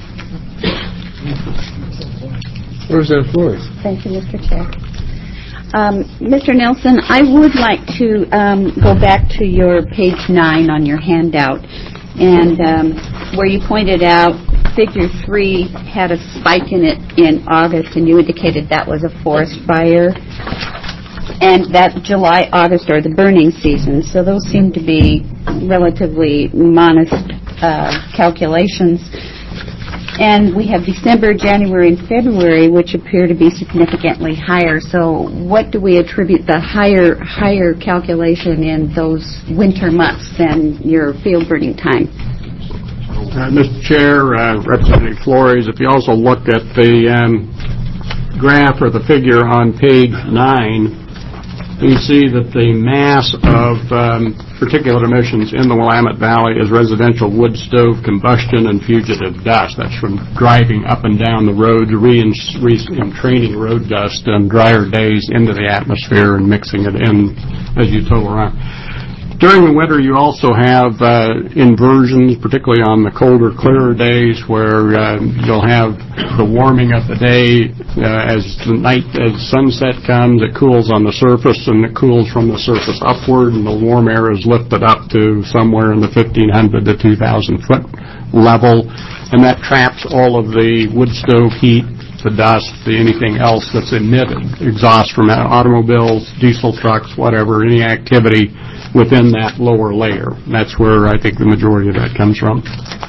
Representative Flores. Thank you, Mr. Chair. Mr. Nelson, I would like to go back to your page 9 on your handout, and where you pointed out Figure 3 had a spike in it in August, and you indicated that was a forest fire, and that July, August are the burning seasons. So those seem to be relatively modest calculations. And we have December, January, and February, which appear to be significantly higher. So what do we attribute the higher calculation in those winter months than your field burning time? Mr. Chair, Representative Flores, if you also look at the graph or the figure on page 9, you see that the mass of particulate emissions in the Willamette Valley is residential wood stove combustion and fugitive dust. That's from driving up and down the road, entraining road dust on drier days into the atmosphere and mixing it in as you tow around. During the winter, you also have inversions, particularly on the colder, clearer days, where you'll have the warming of the day as sunset comes. It cools on the surface, and it cools from the surface upward, and the warm air is lifted up to somewhere in the 1,500 to 2,000 foot level, and that traps all of the wood stove heat, the dust, anything else that's emitted, exhaust from automobiles, diesel trucks, whatever, any activity within that lower layer. That's where I think the majority of that comes from.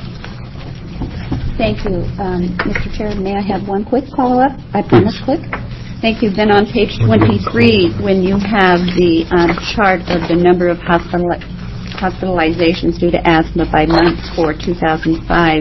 Thank you. Mr. Chair, may I have one quick follow-up? I promise quick. Thank you. Then on page 23, when you have the chart of the number of hospitalizations due to asthma by month for 2005,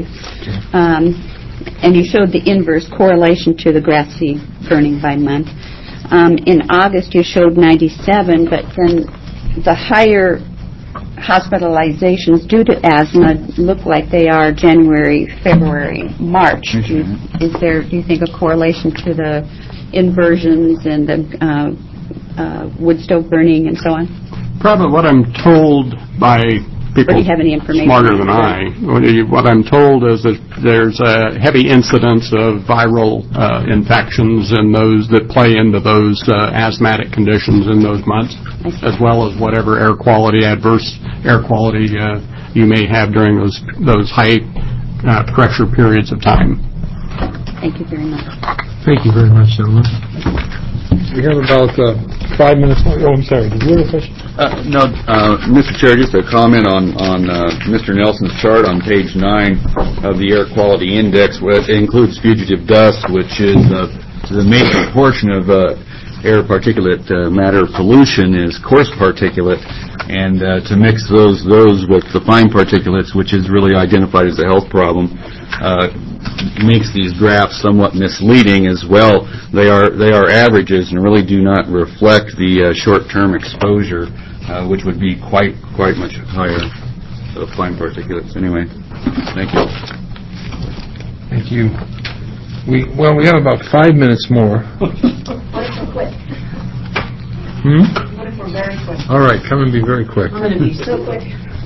and you showed the inverse correlation to the grass seed burning by month. In August, you showed 97, but then the higher hospitalizations due to asthma look like they are January, February, March. Is there, do you think, a correlation to the inversions and the wood stove burning and so on? Probably what I'm told by people or do you have any information smarter than I. What I'm told is that there's a heavy incidence of viral infections and those that play into those asthmatic conditions in those months, as well as whatever adverse air quality you may have during those high pressure periods of time. Thank you very much. Thank you very much, gentlemen. We have about 5 minutes. Oh, I'm sorry. Did you have a question? No, Mr. Chair, just a comment on Mr. Nelson's chart on page 9 of the air quality index. It includes fugitive dust, which is the major portion of air particulate matter pollution is coarse particulate, and to mix those with the fine particulates, which is really identified as a health problem, makes these graphs somewhat misleading as well. They are averages and really do not reflect the short-term exposure, which would be quite much higher of fine particulates. Anyway, thank you. Thank you. We have about 5 minutes more. What if we're quick? What if we're very quick? All right, come and be very quick. I'm going to be so quick.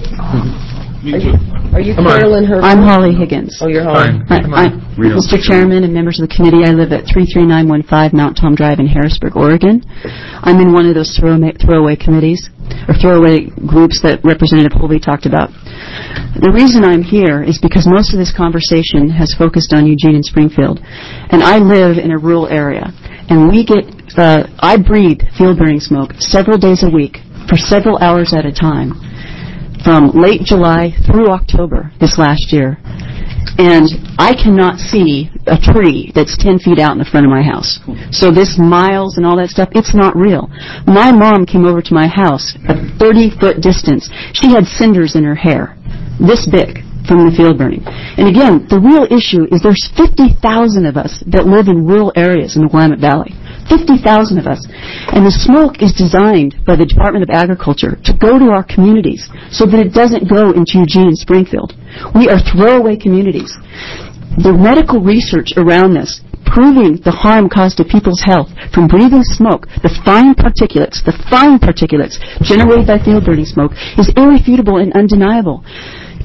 Are you Carolyn Herman? I'm Holly Higgins. Oh, you're Holly. Mr. Chairman and members of the committee, I live at 33915 Mount Tom Drive in Harrisburg, Oregon. I'm in one of those throwaway committees, or throwaway groups that Representative Holby talked about. The reason I'm here is because most of this conversation has focused on Eugene and Springfield, and I live in a rural area, and I breathe field burning smoke several days a week for several hours at a time, from late July through October this last year. And I cannot see a tree that's 10 feet out in the front of my house. So this miles and all that stuff, it's not real. My mom came over to my house a 30-foot distance. She had cinders in her hair, this big, from the field burning. And again, the real issue is there's 50,000 of us that live in rural areas in the Willamette Valley. 50,000 of us. And the smoke is designed by the Department of Agriculture to go to our communities so that it doesn't go into Eugene and Springfield. We are throwaway communities. The medical research around this, proving the harm caused to people's health from breathing smoke, the fine particulates generated by field burning smoke, is irrefutable and undeniable.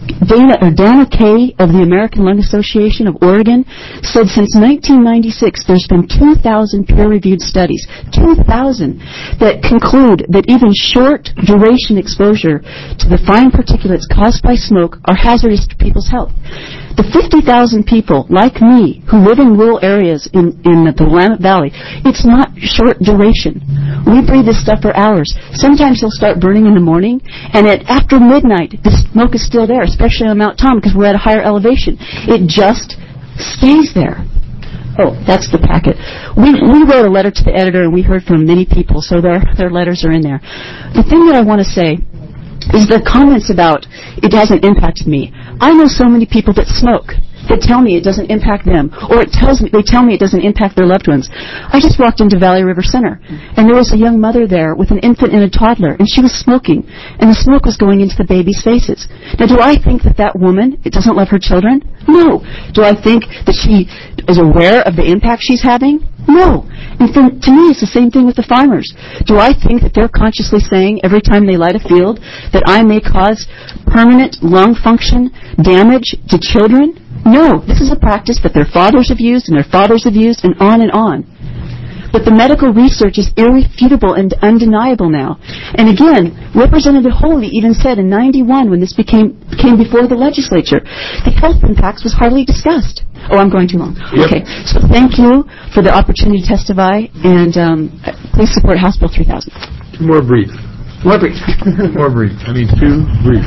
Dana Kay of the American Lung Association of Oregon said since 1996 there's been 2,000 peer-reviewed studies, 2,000, that conclude that even short duration exposure to the fine particulates caused by smoke are hazardous to people's health. The 50,000 people like me who live in rural areas in the Willamette Valley, it's not short duration. We breathe this stuff for hours. Sometimes it'll start burning in the morning, and after midnight, the smoke is still there, especially on Mount Tom because we're at a higher elevation. It just stays there. Oh, that's the packet. We wrote a letter to the editor, and we heard from many people, so their letters are in there. The thing that I want to say is the comments about it hasn't impacted me. I know so many people that smoke that tell me it doesn't impact them, or they tell me it doesn't impact their loved ones. I just walked into Valley River Center, and there was a young mother there with an infant and a toddler, and she was smoking, and the smoke was going into the babies' faces. Now, do I think that woman doesn't love her children? No. Do I think that she is aware of the impact she's having? No. And to me, it's the same thing with the farmers. Do I think that they're consciously saying every time they light a field that I may cause permanent lung function damage to children? No. This is a practice that their fathers have used and their fathers have used and on and on. But the medical research is irrefutable and undeniable now. And again, Representative Holy even said in 91 when this came before the legislature, the health impacts was hardly discussed. Oh, I'm going too long. Yep. Okay, so thank you for the opportunity to testify, and please support House Bill 3000. More brief. More brief. More brief. I mean, too brief.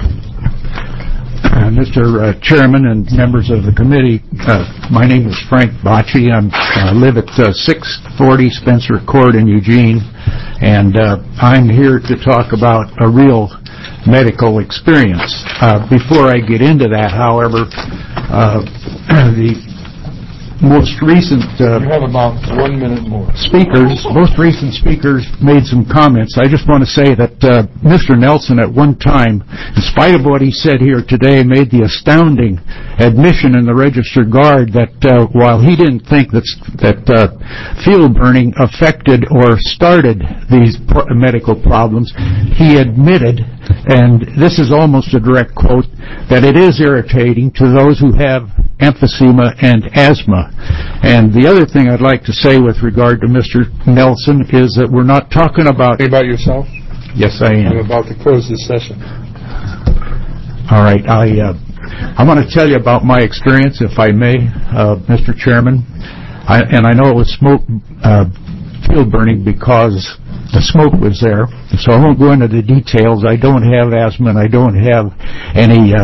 Mr. Chairman and members of the committee, my name is Frank Bocci. I live at 640 Spencer Court in Eugene, and I'm here to talk about a real medical experience. Before I get into that, however, the most recent you have about 1 minute more. Most recent speakers made some comments. I just want to say that Mr. Nelson at one time, in spite of what he said here today, made the astounding admission in the Register Guard that while he didn't think that field burning affected or started these medical problems, he admitted, and this is almost a direct quote, that it is irritating to those who have emphysema and asthma. And the other thing I'd like to say with regard to Mr. Nelson is that we're not talking about... About yourself? Yes, I am. I'm about to close this session. All right. I want to tell you about my experience, if I may, Mr. Chairman. I know it was field burning because the smoke was there, so I won't go into the details. I don't have asthma, and I don't have any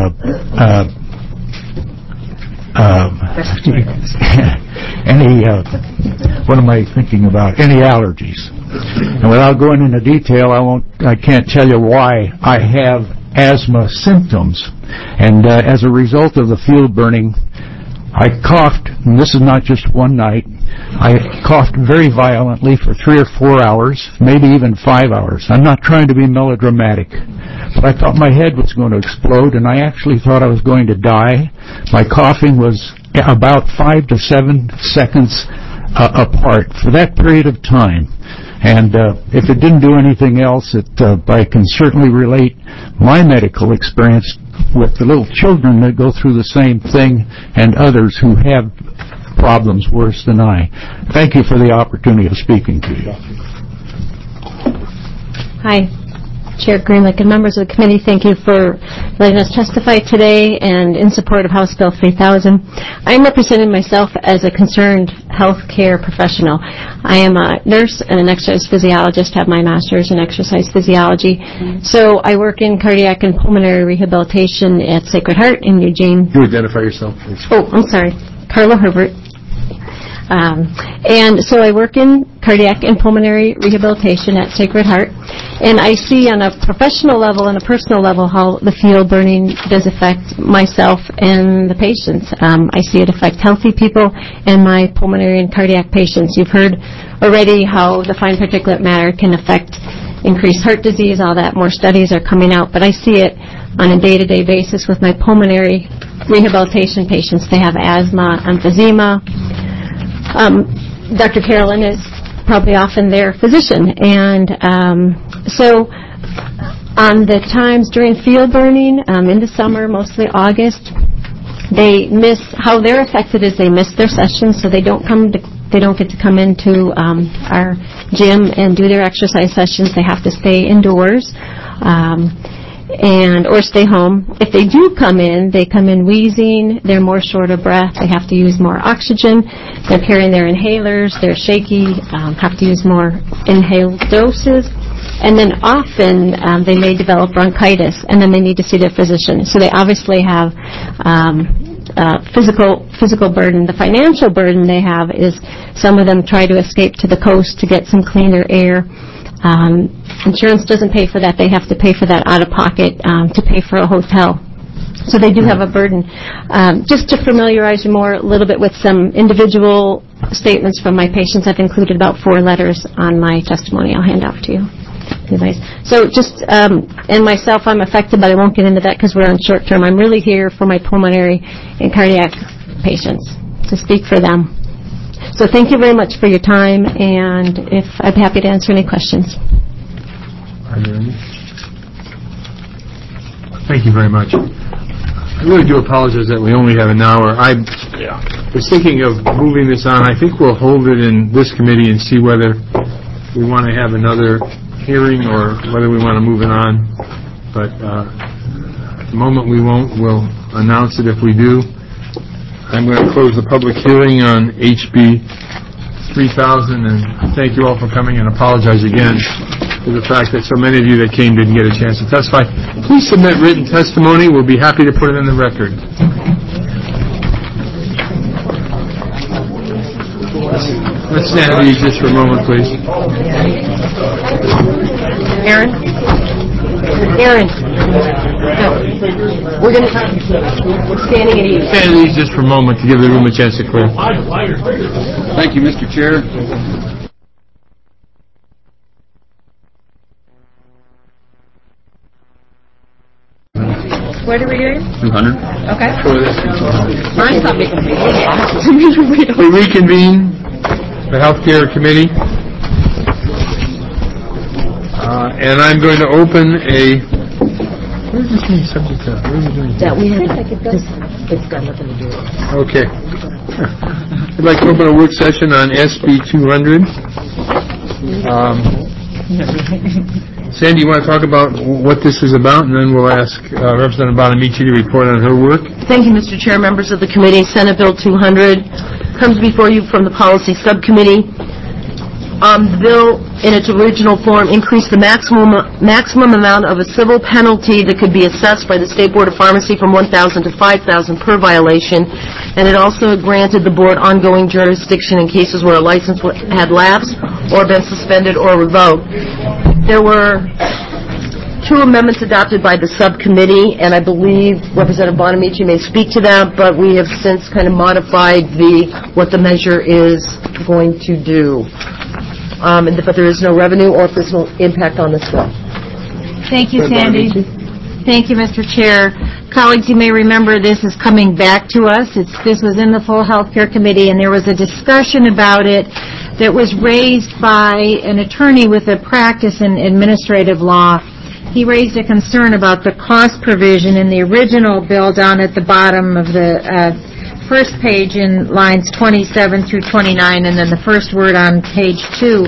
what am I thinking about? Any allergies. And without going into detail, I can't tell you why I have asthma symptoms. And as a result of the field burning, I coughed, and this is not just one night, I coughed very violently for 3 or 4 hours, maybe even 5 hours. I'm not trying to be melodramatic, but I thought my head was going to explode, and I actually thought I was going to die. My coughing was about 5 to 7 seconds apart for that period of time. And if it didn't do anything else, I can certainly relate my medical experience with the little children that go through the same thing and others who have problems worse than I. Thank you for the opportunity of speaking to you. Hi, Chair Greenlick and members of the committee. Thank you for letting us testify today and in support of House Bill 3000. I'm representing myself as a concerned health care professional. I am a nurse and an exercise physiologist, have my master's in exercise physiology. So I work in cardiac and pulmonary rehabilitation at Sacred Heart in Eugene. You identify yourself, please. Oh, I'm sorry. Carla Herbert. And so I work in cardiac and pulmonary rehabilitation at Sacred Heart, and I see on a professional level and a personal level how the field burning does affect myself and the patients. I see it affect healthy people and my pulmonary and cardiac patients. You've heard already how the fine particulate matter can affect increased heart disease, all that. More studies are coming out, but I see it on a day-to-day basis with my pulmonary rehabilitation patients. They have asthma, emphysema. Dr. Carolyn is probably often their physician, and so On the times during field burning, in the summer, mostly August, they miss, how they're affected is they miss their sessions, so they don't get to come into our gym and do their exercise sessions. They have to stay indoors or stay home. If they do come in, they come in wheezing, they're more short of breath, they have to use more oxygen, they're carrying their inhalers, they're shaky, have to use more inhaled doses. And then often they may develop bronchitis, and then they need to see their physician. So they obviously have physical burden. The financial burden they have is some of them try to escape to the coast to get some cleaner air. Insurance doesn't pay for that. They have to pay for that out of pocket to pay for a hotel. So they do have a burden. Just to familiarize you a little bit with some individual statements from my patients, I've included about 4 letters on my testimony I'll hand out to you. Anyways, so just, and myself, I'm affected, but I won't get into that because we're on short term. I'm really here for my pulmonary and cardiac patients, to speak for them. So thank you very much for your time, and I'm happy to answer any questions. Are there any? Thank you very much. I really do apologize that we only have an hour. I was thinking of moving this on. I think we'll hold it in this committee and see whether we want to have another hearing or whether we want to move it on. But at the moment we won't. We'll announce it if we do. I'm going to close the public hearing on HB 3000 and thank you all for coming and apologize again for the fact that so many of you that came didn't get a chance to testify. Please submit written testimony. We'll be happy to put it in the record. Let's stand at ease just for a moment, please. Aaron? We're standing at ease. Stand at ease just for a moment to give the room a chance to clear. Thank you, Mr. Chair. What are we doing? 200. Okay. We reconvene the Healthcare Committee, and I'm going to open a... What is this being subject to? What are we doing? That we have... It's got nothing to do with it. Okay. I'd like to open a work session on SB 200. Sandy, you want to talk about what this is about, and then we'll ask Representative Bonamici to report on her work. Thank you, Mr. Chair, members of the committee. Senate Bill 200 comes before you from the Policy Subcommittee. The bill, in its original form, increased the maximum amount of a civil penalty that could be assessed by the State Board of Pharmacy from $1,000 to $5,000 per violation, and it also granted the board ongoing jurisdiction in cases where a license had lapsed or been suspended or revoked. There were 2 amendments adopted by the subcommittee, and I believe Representative Bonamici may speak to that, but we have since kind of modified what the measure is going to do. But there is no revenue or fiscal impact on this bill. Thank you, Sandy. Thank you, Mr. Chair. Colleagues, you may remember this is coming back to us. This was in the full Healthcare Committee, and there was a discussion about it that was raised by an attorney with a practice in administrative law. He raised a concern about the cost provision in the original bill down at the bottom of the first page in lines 27 through 29, and then the first word on page 2.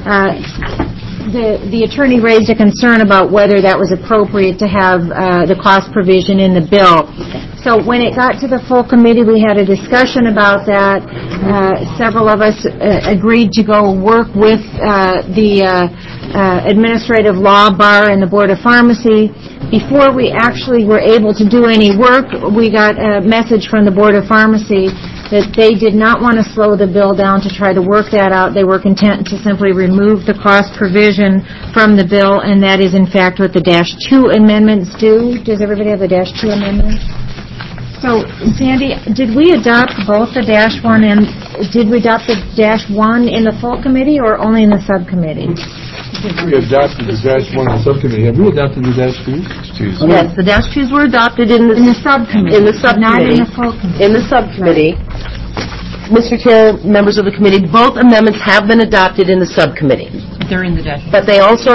The attorney raised a concern about whether that was appropriate to have the cost provision in the bill. So when it got to the full committee, we had a discussion about that. Several of us agreed to go work with the administrative law bar and the Board of Pharmacy. Before we actually were able to do any work, we got a message from the Board of Pharmacy that they did not want to slow the bill down to try to work that out. They were content to simply remove the cost provision from the bill, and that is in fact what the -2 amendments do. Does everybody have the -2 amendments? So, Sandy, did we adopt both the -1 and did we adopt the -1 in the full committee or only in the subcommittee? We adopted the -1 in the subcommittee. Have we adopted the -2s? Yes, the -2s were adopted in the subcommittee. In the subcommittee. Not in the full committee. In the subcommittee. Mr. Chair, members of the committee, both amendments have been adopted in the subcommittee. They're in the -1. But they also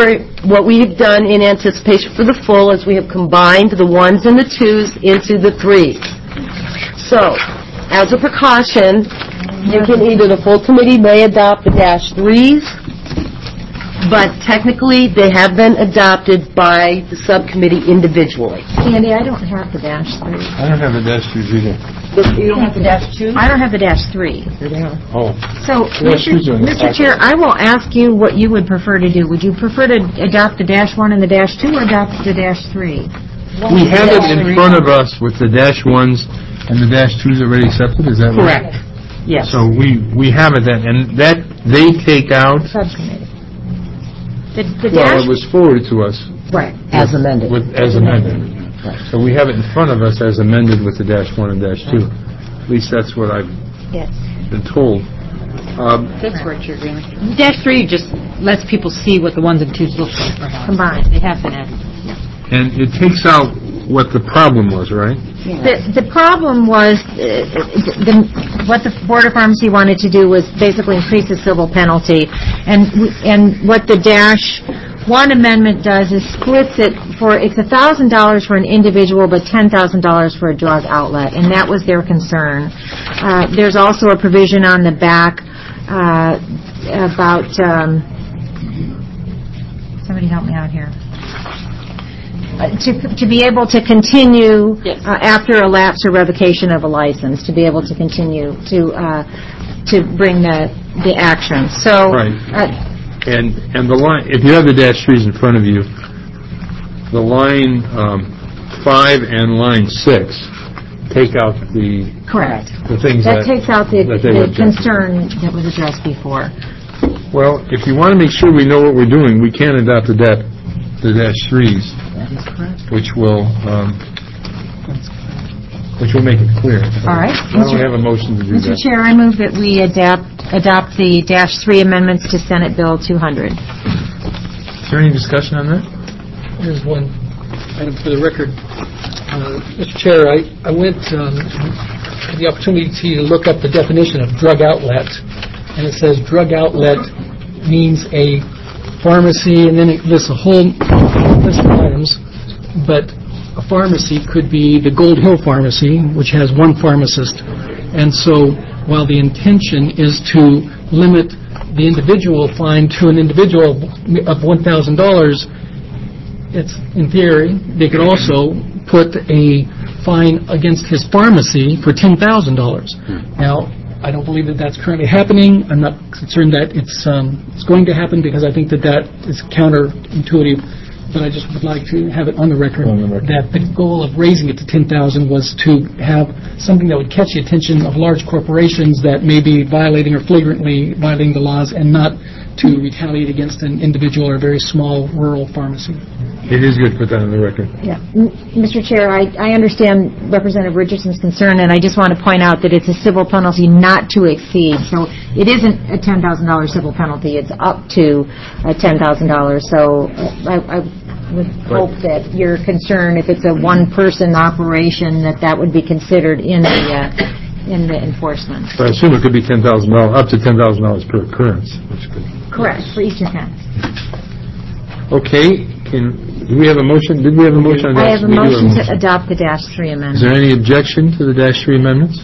what we've done in anticipation for the full is we have combined the 1s and the 2s into the 3s. So, as a precaution, you can the full committee may adopt the -3s, but technically they have been adopted by the subcommittee individually. Sandy, I don't have the -3. I don't have the -2s either. You don't have the -2? I don't have the -3. Oh. So, -2s are in the Mr. Chair, I will ask you what you would prefer to do. Would you prefer to adopt the -1 and the -2 or adopt the -3? We have it in front of us with the -1s and the -2s already accepted, is that right? Correct. Yes. So we have it then, and that they take out. Subcommittee. The Well, it was forwarded to us. Right. As amended. As amended. Right. So we have it in front of us as amended with the -1 and -2. At least that's what I've been told. That's what you're agreeing with. -3 just lets people see what the 1s and 2s look like combined. They have been added. And it takes out what the problem was, right? The problem was, what the Board of Pharmacy wanted to do was basically increase the civil penalty. And what the -1 amendment does is splits it it's $1,000 for an individual, but $10,000 for a drug outlet. And that was their concern. There's also a provision on the back about, somebody help me out here. To be able to continue after a lapse or revocation of a license, to be able to continue to bring the action. So, right. And the line, if you have the -3s in front of you, the line 5 and line 6 take out the correct the things that takes out the concern that was addressed before. Well, if you want to make sure we know what we're doing, we can adopt the -3s. That is correct. Which will make it clear. All right. I don't have a motion to do Mr. that. Chair, I move that we adopt the -3 amendments to Senate Bill 200. Is there any discussion on that? There's one item for the record. Mr. Chair, I went had the opportunity to look up the definition of drug outlet, and it says drug outlet means a pharmacy, and then it lists a whole list of items, but a pharmacy could be the Gold Hill Pharmacy, which has one pharmacist. And so while the intention is to limit the individual fine to an individual of $1,000, it's, in theory, they could also put a fine against his pharmacy for $10,000. Now, I don't believe that that's currently happening. I'm not concerned that it's going to happen, because I think that is counterintuitive. But I just would like to have it on the record that the goal of raising it to $10,000 was to have something that would catch the attention of large corporations that may be violating or flagrantly violating the laws, and not to retaliate against an individual or a very small rural pharmacy. It is good to put that on the record. Yeah. Mr. Chair, I understand Representative Richardson's concern, and I just want to point out that it's a civil penalty not to exceed. So it isn't a $10,000 civil penalty. It's up to $10,000. So I would hope that your concern, if it's a one-person operation, that would be considered in the enforcement. But I assume it could be $10,000, up to $10,000 per occurrence. Which could... Correct, for each offense. Okay. Do we have a motion? Did we have a motion on that? I have a motion to adopt the -3 amendment. Is there any objection to the -3 amendments?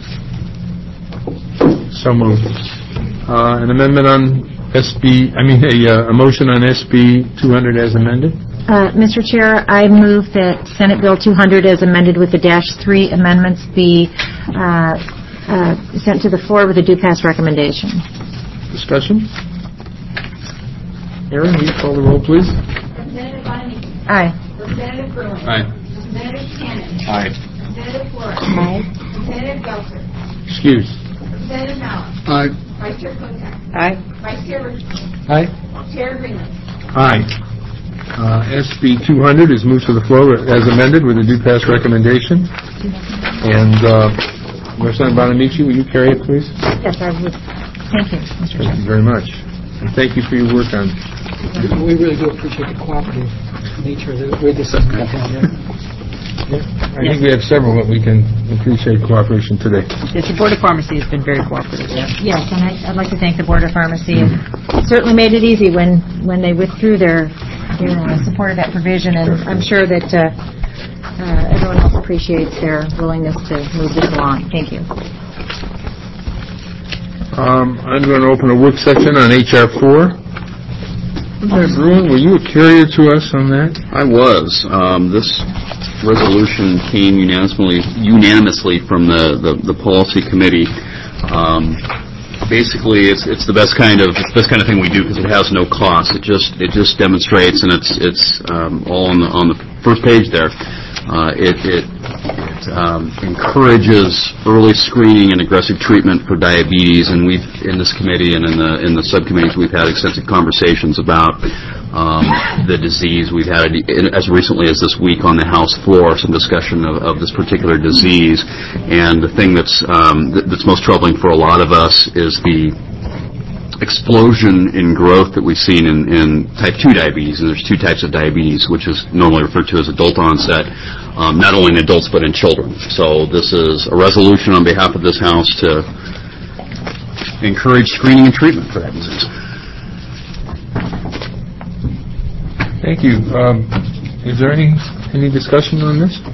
So moved. An amendment on a motion on SB 200 as amended? Mr. Chair, I move that Senate Bill 200 as amended with the -3 amendments be sent to the floor with a due pass recommendation. Discussion? Aaron, will you call the roll, please? Representative Bonamici. Aye. Representative Bruen. Aye. Representative Cannon. Aye. Representative Flores. Aye. Representative Gelser. Excuse. Representative Mallon. Aye. Vice Chair Kotek. Aye. Vice Chair Richardson. Aye. Chair Greenland. Aye. SB 200 is moved to the floor as amended with a due pass recommendation. And Representative Bonamici, will you carry it, please? Yes, I would. Thank you, Mr. Chair. Thank you very much. And thank you for your work on. We really do appreciate the cooperative nature of the way this is going down. I think we have several that we can appreciate cooperation today. Yes, the Board of Pharmacy has been very cooperative. Yes, and I'd like to thank the Board of Pharmacy. It certainly made it easy when they withdrew their I supported that provision, and I'm sure that everyone else appreciates their willingness to move this along. Thank you. I'm going to open a work session on H.R. 4. Bruin, were you a carrier to us on that? I was. This resolution came unanimously from the policy committee. Basically, it's the best kind of thing we do because it has no cost. It just demonstrates, and it's all on the first page there. It encourages early screening and aggressive treatment for diabetes, and we've in this committee and in the subcommittees we've had extensive conversations about the disease. We've had as recently as this week on the House floor some discussion of this particular disease, and the thing that's most troubling for a lot of us is the explosion in growth that we've seen in type 2 diabetes, and there's two types of diabetes, which is normally referred to as adult onset, not only in adults but in children. So this is a resolution on behalf of this House to encourage screening and treatment for that disease. Thank you. Is there any discussion on this?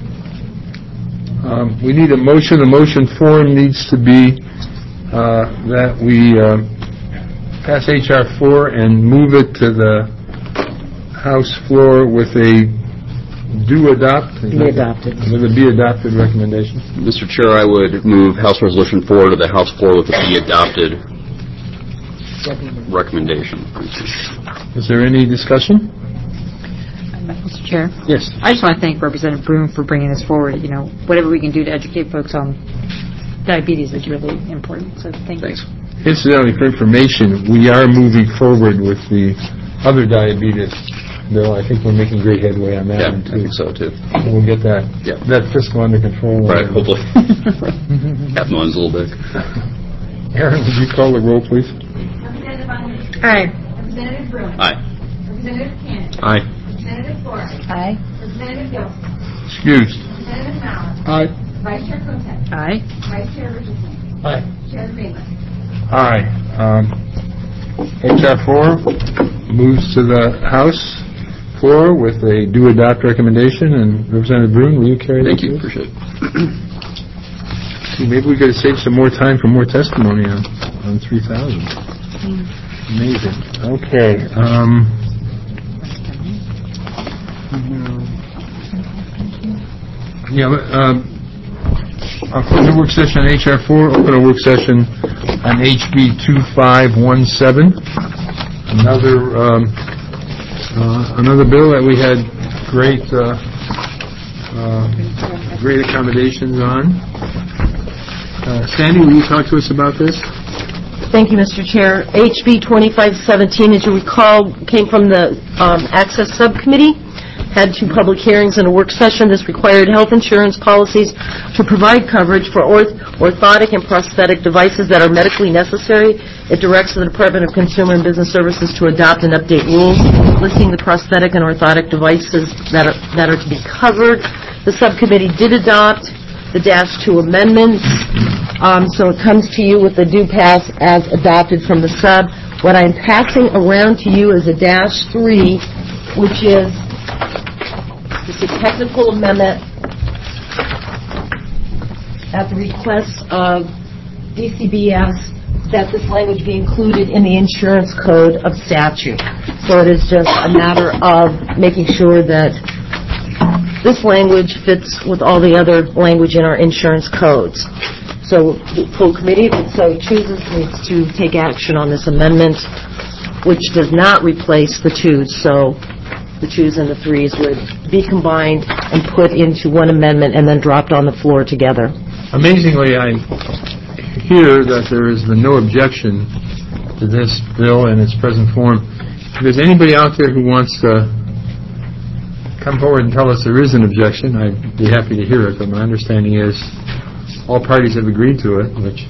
We need a motion. The motion form needs to be that we pass H.R. 4 and move it to the House floor with a do adopt? Be adopted. With a be adopted recommendation. Mr. Chair, I would move House Resolution 4 to the House floor with a be adopted recommendation. Is there any discussion? Mr. Chair? Yes. I just want to thank Representative Broom for bringing this forward. Whatever we can do to educate folks on diabetes is really important. So thanks. Incidentally, for information, we are moving forward with the other diabetes bill. I think we're making great headway on that one, too. I think so, too. We'll get that fiscal under control. Right, hopefully. Captain One's a little big. Aaron, would you call the roll, please? Representative Bonner. Aye. Representative Broom. Aye. Representative Cannon. Aye. Representative Ford. Aye. Representative Gilson. Excused. Representative Mallon. Aye. Vice Chair Kotek. Aye. Vice Chair Richardson. Aye. Chair Greenland. Aye. H.R. 4 moves to the House floor with a do adopt recommendation. And Representative Broom, will you carry that? Thank you. Appreciate it. Maybe we could have saved some more time for more testimony on 3,000. Amazing. Okay. I'll close the work session on H.R. 4, open a work session on H.B. 2517. Another bill that we had great accommodations on. Sandy, will you talk to us about this? Thank you, Mr. Chair. HB 2517, as you recall, came from the Access Subcommittee, had two public hearings and a work session. This required health insurance policies to provide coverage for orthotic and prosthetic devices that are medically necessary. It directs the Department of Consumer and Business Services to adopt and update rules listing the prosthetic and orthotic devices that are to be covered. The subcommittee did adopt the -2 amendments, so it comes to you with the do pass as adopted from the sub. What I'm passing around to you is a -3, which is just a technical amendment at the request of DCBS that this language be included in the insurance code of statute. So it is just a matter of making sure that this language fits with all the other language in our insurance codes. So the full committee, if it so chooses, needs to take action on this amendment, which does not replace the 2s. So the 2s and the 3s would be combined and put into one amendment and then dropped on the floor together. Amazingly, I hear that there has been no objection to this bill in its present form. If there's anybody out there who wants to come forward and tell us there is an objection, I'd be happy to hear it, but my understanding is all parties have agreed to it, which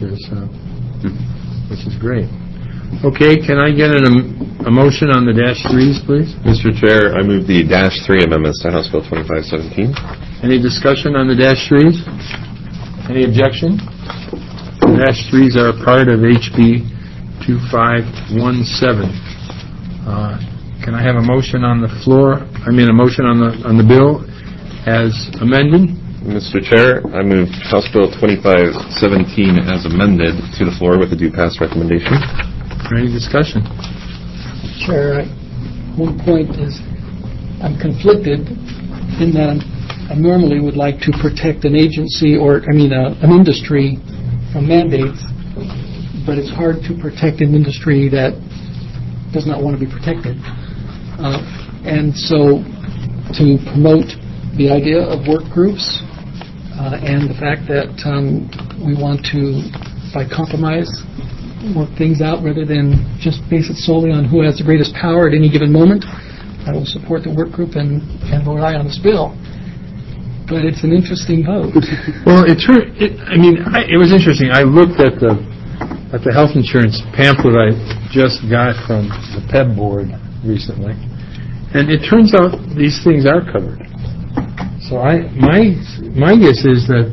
is great. Okay, can I get a motion on the -3s, please? Mr. Chair, I move the -3 amendments to House Bill 2517. Any discussion on the -3s? Any objection? The -3s are part of HB 2517. Can I have a motion on the floor, a motion on the bill as amended? Mr. Chair, I move House Bill 2517 as amended to the floor with a due pass recommendation. Any discussion? Chair, one point is I'm conflicted in that I normally would like to protect an agency or, an industry from mandates, but it's hard to protect an industry that does not want to be protected. And so to promote the idea of work groups and the fact that we want to, by compromise, work things out rather than just base it solely on who has the greatest power at any given moment, I will support the work group and vote aye on this bill. But it's an interesting vote. Well, it was interesting. I looked at the health insurance pamphlet I just got from the PEB board recently, and it turns out these things are covered. So my guess is that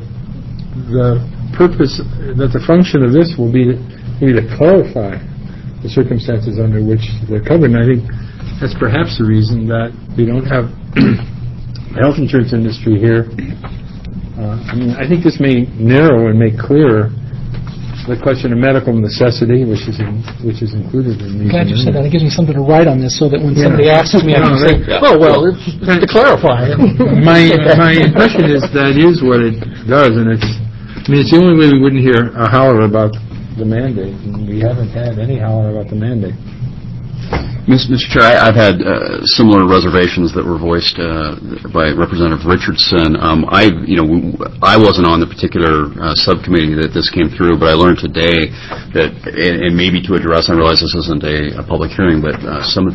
the function of this will be to clarify the circumstances under which they're covered. And I think that's perhaps the reason that we don't have the health insurance industry here. I think this may narrow and make clearer the question of medical necessity, which is included in these. Glad you said that. It gives me something to write on this, so that when somebody asks me, I can say, to clarify. My impression is that is what it does, and it's the only way we wouldn't hear a holler about the mandate, and we haven't had any holler about the mandate. Mr. Chair, I've had similar reservations that were voiced by Representative Richardson. I wasn't on the particular subcommittee that this came through, but I learned today that, and maybe to address, I realize this isn't a public hearing, but some of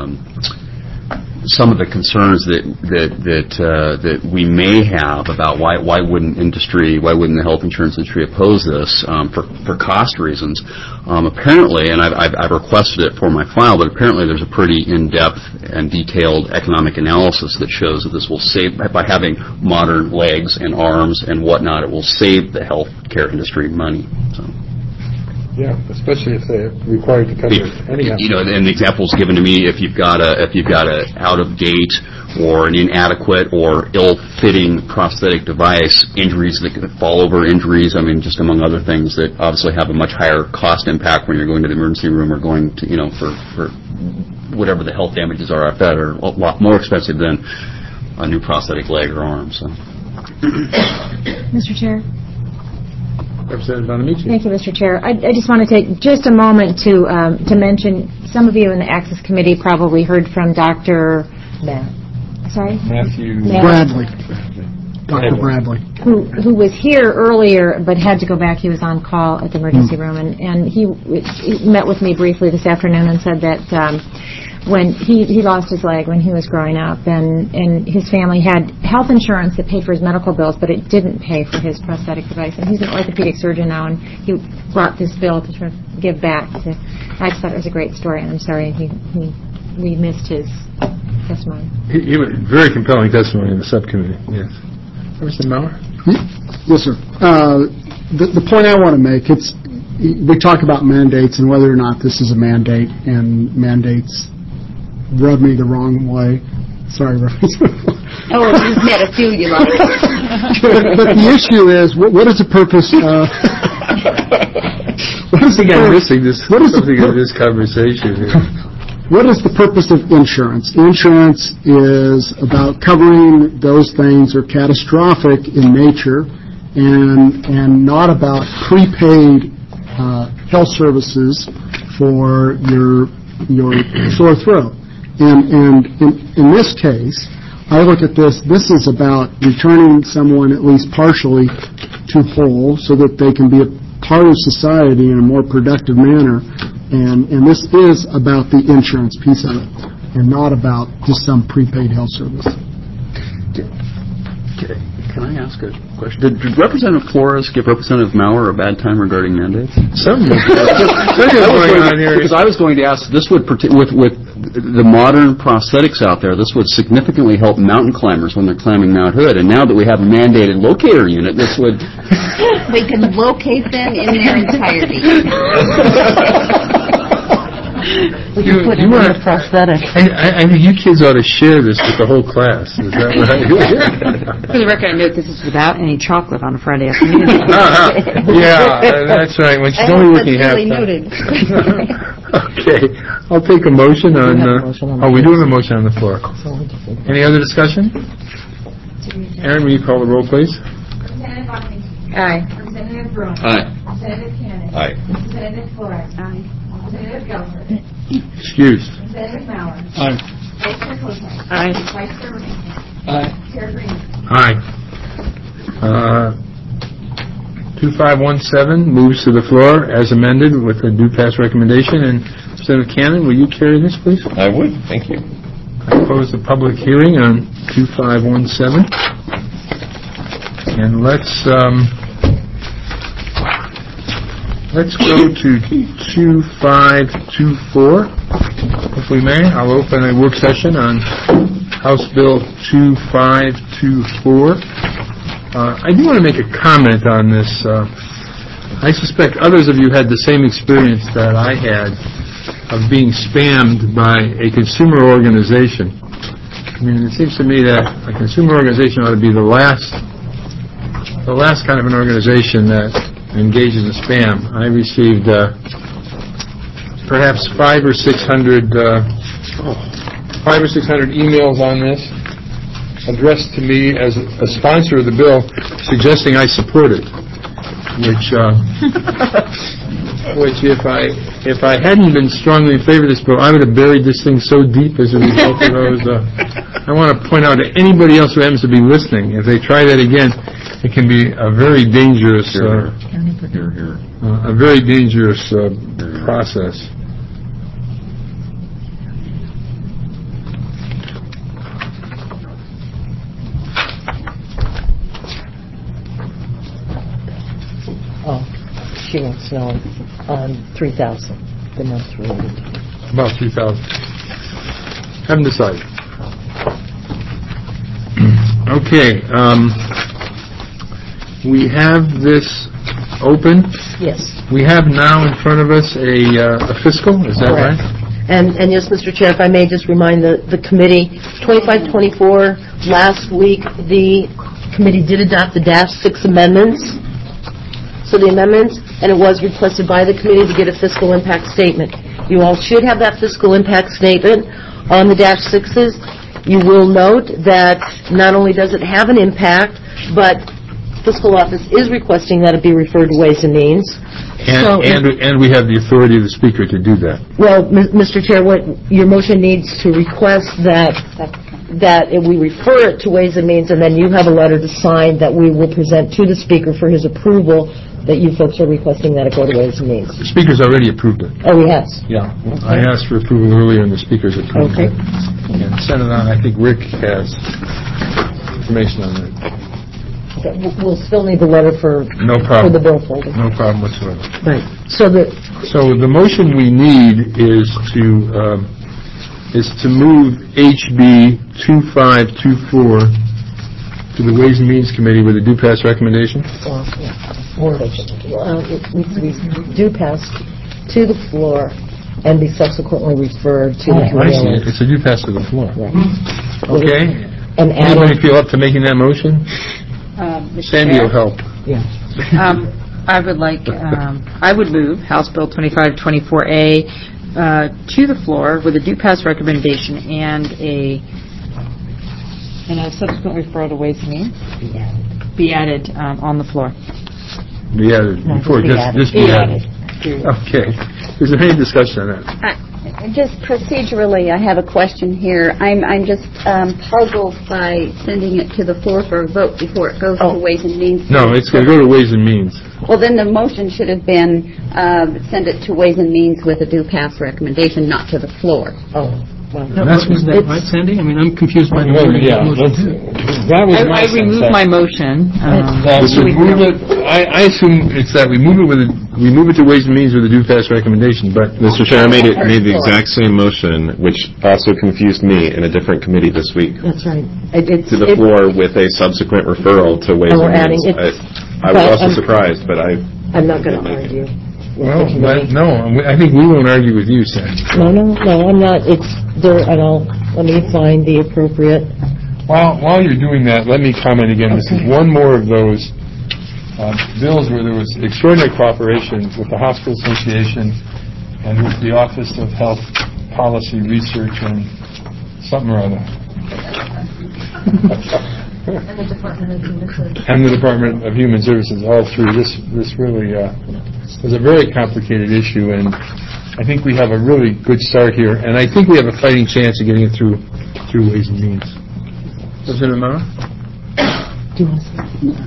the concerns that we may have about why wouldn't the health insurance industry oppose this for cost reasons. Apparently, and I've requested it for my file, but apparently there's a pretty in-depth and detailed economic analysis that shows that this will save, by having modern legs and arms and whatnot, it will save the health care industry money. So. Yeah, especially if they're required to cover it anyhow. And the example was given to me if you've got a out of date or an inadequate or ill-fitting prosthetic device, injuries that could fall over injuries. Just among other things that obviously have a much higher cost impact when you're going to the emergency room or going to for whatever the health damages are. I bet are a lot more expensive than a new prosthetic leg or arm. So, Mr. Chair. Representative Bonamici. Thank you, Mr. Chair. I just want to take just a moment to mention, some of you in the Access Committee probably heard from Dr. Matthew Bradley. Dr. Bradley. Who was here earlier but had to go back. He was on call at the emergency room, and he met with me briefly this afternoon and said that when he lost his leg when he was growing up, and his family had health insurance that paid for his medical bills, but it didn't pay for his prosthetic device. And he's an orthopedic surgeon now, and he brought this bill to try to give back. I just thought it was a great story, and I'm sorry we missed his testimony. He was very compelling testimony in the subcommittee. Yes. Representative Maurer? Yes, sir. The point I want to make, we talk about mandates and whether or not this is a mandate, and mandates rub me the wrong way. Sorry, Representative. Oh, you've met a few you like. But the issue is, what is the purpose of... What is this conversation here? What is the purpose of insurance? Insurance is about covering those things that are catastrophic in nature and not about prepaid health services for your sore throat. And in this case, I look at this is about returning someone at least partially to whole so that they can be a part of society in a more productive manner. And this is about the insurance piece of it and not about just some prepaid health service. Can I ask a question? Did Representative Flores give Representative Maurer a bad time regarding mandates? Something going on here. Because I was going to ask, this would, with the modern prosthetics out there, this would significantly help mountain climbers when they're climbing Mount Hood. And now that we have a mandated locator unit, this would... We can locate them in their entirety. We can put in a prosthetic. I think you kids ought to share this with the whole class. Is that right? For the record, I note this is without any chocolate on a Friday afternoon. Yeah, that's right. When she's only working half time. Noted. Okay, I'll take a motion on. We do have a motion on the floor. Any other discussion? Aaron, will you call the roll, please? Representative Buckley. Aye. Representative Brooks. Aye. Representative Cannon. Aye. Representative Flores. Aye. Representative Gelfer. Excused. Representative Mauer. Aye. Vice Chair Kotek. Aye. Vice Chair Reagan. Aye. Chair Green. Aye. 2517 moves to the floor as amended with a due pass recommendation. And Representative Cannon, will you carry this, please? I would. Thank you. I close the public hearing on 2517. And let's go to 2524, if we may. I'll open a work session on House Bill 2524. I do want to make a comment on this. I suspect others of you had the same experience that I had of being spammed by a consumer organization. I mean, it seems to me that a consumer organization ought to be the last kind of an organization that engages in spam. I received perhaps 500 or 600 emails on this, addressed to me as a sponsor of the bill, suggesting I support it, which if I hadn't been strongly in favor of this bill, I would have buried this thing so deep as a result of those. I want to point out to anybody else who happens to be listening, if they try that again, it can be a very dangerous, process. Oh, she wants to know on 3,000, the month related. About 3,000. Haven't decided. Okay. We have this open. Yes. We have now in front of us a fiscal. Is that Correct. right? And yes, Mr. Chair, if I may just remind the committee, 2524, last week, the committee did adopt the -6 amendments. So the amendments, and it was requested by the committee to get a fiscal impact statement. You all should have that fiscal impact statement on the -6s. You will note that not only does it have an impact, but fiscal office is requesting that it be referred to Ways and Means. And we have the authority of the Speaker to do that. Well, Mr. Chair, what your motion needs to request that we refer it to Ways and Means, and then you have a letter to sign that we will present to the Speaker for his approval, that you folks are requesting that it go to Ways and Means. The Speaker's already approved it. Oh, he has? Yeah. I asked for approval earlier, and the Speaker's approved Okay. it. And Senator, I think Rick has information on that. Okay. We'll still need the letter for No problem. for the bill folder. No problem whatsoever. Right. So the motion we need is to move HB 2524 to the Ways and Means Committee with a due pass recommendation. it needs to be due pass to the floor and be subsequently referred to the I committee. see. It's a due pass to the floor. Right. Okay. And Anybody feel up to making that motion? Sandy will help. Yeah. I would like, I would move House Bill 2524A to the floor with a due pass recommendation and a subsequent referral to Ways and Means be added on the floor. Be added before just be added. Okay. Is there any discussion on that? Just procedurally, I have a question here. I'm just puzzled by sending it to the floor for a vote before it goes to Ways and Means. No, it's going to go to Ways and Means. Well, then the motion should have been send it to Ways and Means with a due pass recommendation, not to the floor. Oh. Well, isn't that right, Sandy? I mean, I'm confused by the wording. Yeah, that was I removed my motion. I assume it's that we move it to Ways and Means with a due pass recommendation. But Mr. Chair, I made the exact same motion, which also confused me in a different committee this week. That's right. To the floor with a subsequent referral to Ways and Means. I was also surprised, but I'm not going to argue. Well, I think we won't argue with you, Sam. No, I'm not. It's there, and let me find the appropriate. While you're doing that, let me comment again. This is one more of those bills where there was extraordinary cooperation with the Hospital Association and with the Office of Health Policy Research and something or other. And the Department of Human Services, all three. This really was a very complicated issue, and I think we have a really good start here, and I think we have a fighting chance of getting it through Ways and Means. President Amaro? Do you want to say?